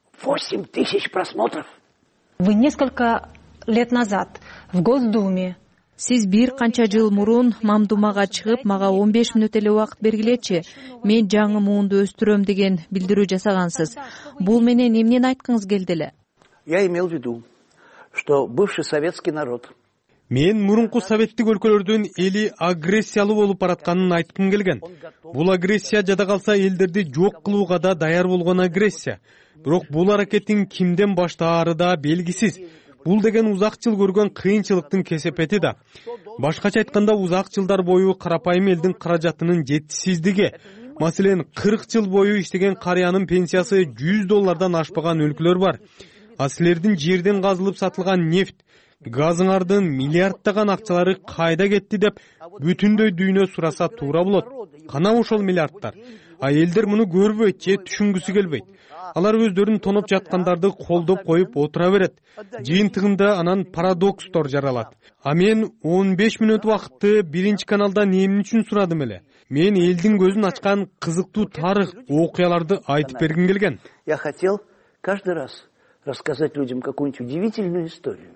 8000 просмотров. Вы несколько лет назад в Госдуме. Сиз бир канча жыл мурун Мамдумага чыгып, мага 15 мүнөт эле убакыт бергилечи. Мен жаңы муунду өстүрөм деген билдирүү жасагансыз. Бул менен эмнени айткыңыз келди эле? Я имел в виду, что бывший советский народ. Мен мурунку советтик өлкөлөрдүн эли агрессиялуу болуп баратканын айткым келген. Бул агрессия жада калса элдерди жок кылууга да даяр болгон агрессия. Бирок бул аракеттин кимден баштаары да белгисиз. Бул деген узак жыл көргөн кыйынчылыктын кесепети да. Башкача айтканда, узак жылдар бою карапайым элдин каражатынын жетишсиздиги. Маселен, 40 жыл бою иштеген карыянын пенсиясы $100 ашпаган өлкөлөр бар. А силердин жерден казылып сатылган нефть, газыңардын миллиарддаган акчалары кайда кетти деп бүтүндөй дүйнө сураса туура болот. Кана ошол миллиарддар? А элдер муну көрбөйт же түшүнгүсү келбейт. Алар өздөрүн тоноп жаткандарды колдоп коюп отура берет. Жыйынтыгында анан парадокстор жаралат. А мен 15 мүнөт убакытты биринчи каналдан эмне үчүн сурадым эле? Мен элдин көзүн ачкан кызыктуу тарых, окуяларды айтып бергим келген. Я хотел каждый раз рассказать людям какую-нибудь удивительную историю.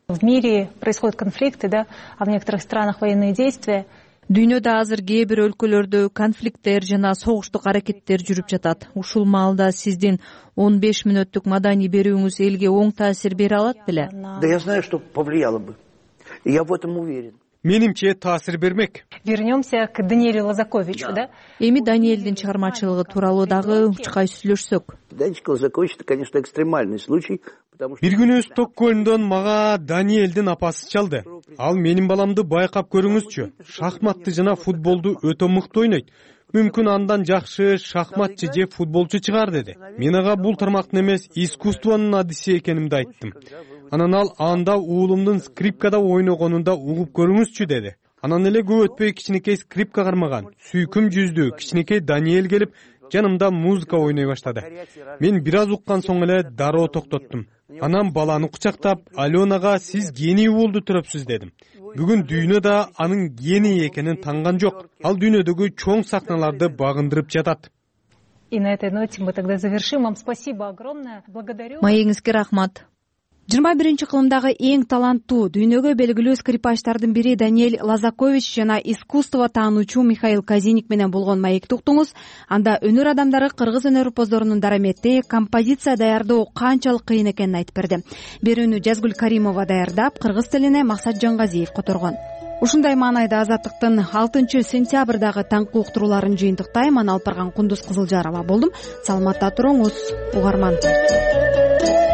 В мире происходят конфликты, да, а в некоторых странах военные действия. Дүйнөдө азыр кээ бир өлкөлөрдө конфликттер жана согуштук аракеттер жүрүп жатат. Ушул маалда сиздин 15 мүнөттүк маданий берүүңүз элге оң таасир бере алат беле? Да я знаю, что повлияло бы. И я в этом уверен. Менимче таасир бермек. Вернемся к Даниэлю Лазаковичу, да? Эми Даниэлдин чыгармачылыгы тууралуу дагы учкай сүйлөшсөк. Данечка Лазакович — это, конечно, экстремальный случай. Бир күнү Стокгольмдон мага Даниэлдин апасы чалды. Ал менин баламды байкап көрүңүзчү. Шахматты жана футболду өтө мыкты ойнойт. Мүмкүн андан жакшы шахматчы же футболчу чыгар деди. Мен ага бул тармактын эмес, искусствонун адиси экенимди айттым. Анан ал анда уулумдун скрипкада ойногонунда угуп көрүңүзчү деди. Анан эле көп өтпөй кичинекей скрипка кармаган, сүйкүм жүздүү кичинекей Даниэл келип, жанымда музыка ойной баштады. Мен бир аз уккан соң эле дароо токтоттум. Анан баланы кучактап, Аленага сиз гений болду турупсуз дедим. Бүгүн дүйнөдө анын гений экенин танган жок. Ал дүйнөдөгү чоң сахналарды багындырып жатат. И на этой ноте мы тогда завершим. Вам спасибо огромное. Благодарю. Маегиңизге рахмат. 21 кылымдагы эң таланттуу, дүйнөгө белгилүү скрипачтардын бири Даниэль Лазакович жана искусство таануучу Михаил Казиник менен болгон маекти уктуңуз. Анда өнөр адамдары кыргыз өнөр поздорунун дарамети, композиция даярдоо канчалык кыйын экенин айтып берди. Берүүнү Жазгүл Каримова даярдап, кыргыз тилине Максат Жангазиев которгон. Ушундай маанайда Азаттыктын 6 сентябрдагы таңкы уктурууларын жыйынтыктайм. Аны алып барган Кундуз Кызылжарова болдум. Саламатта туруңуз, угарман.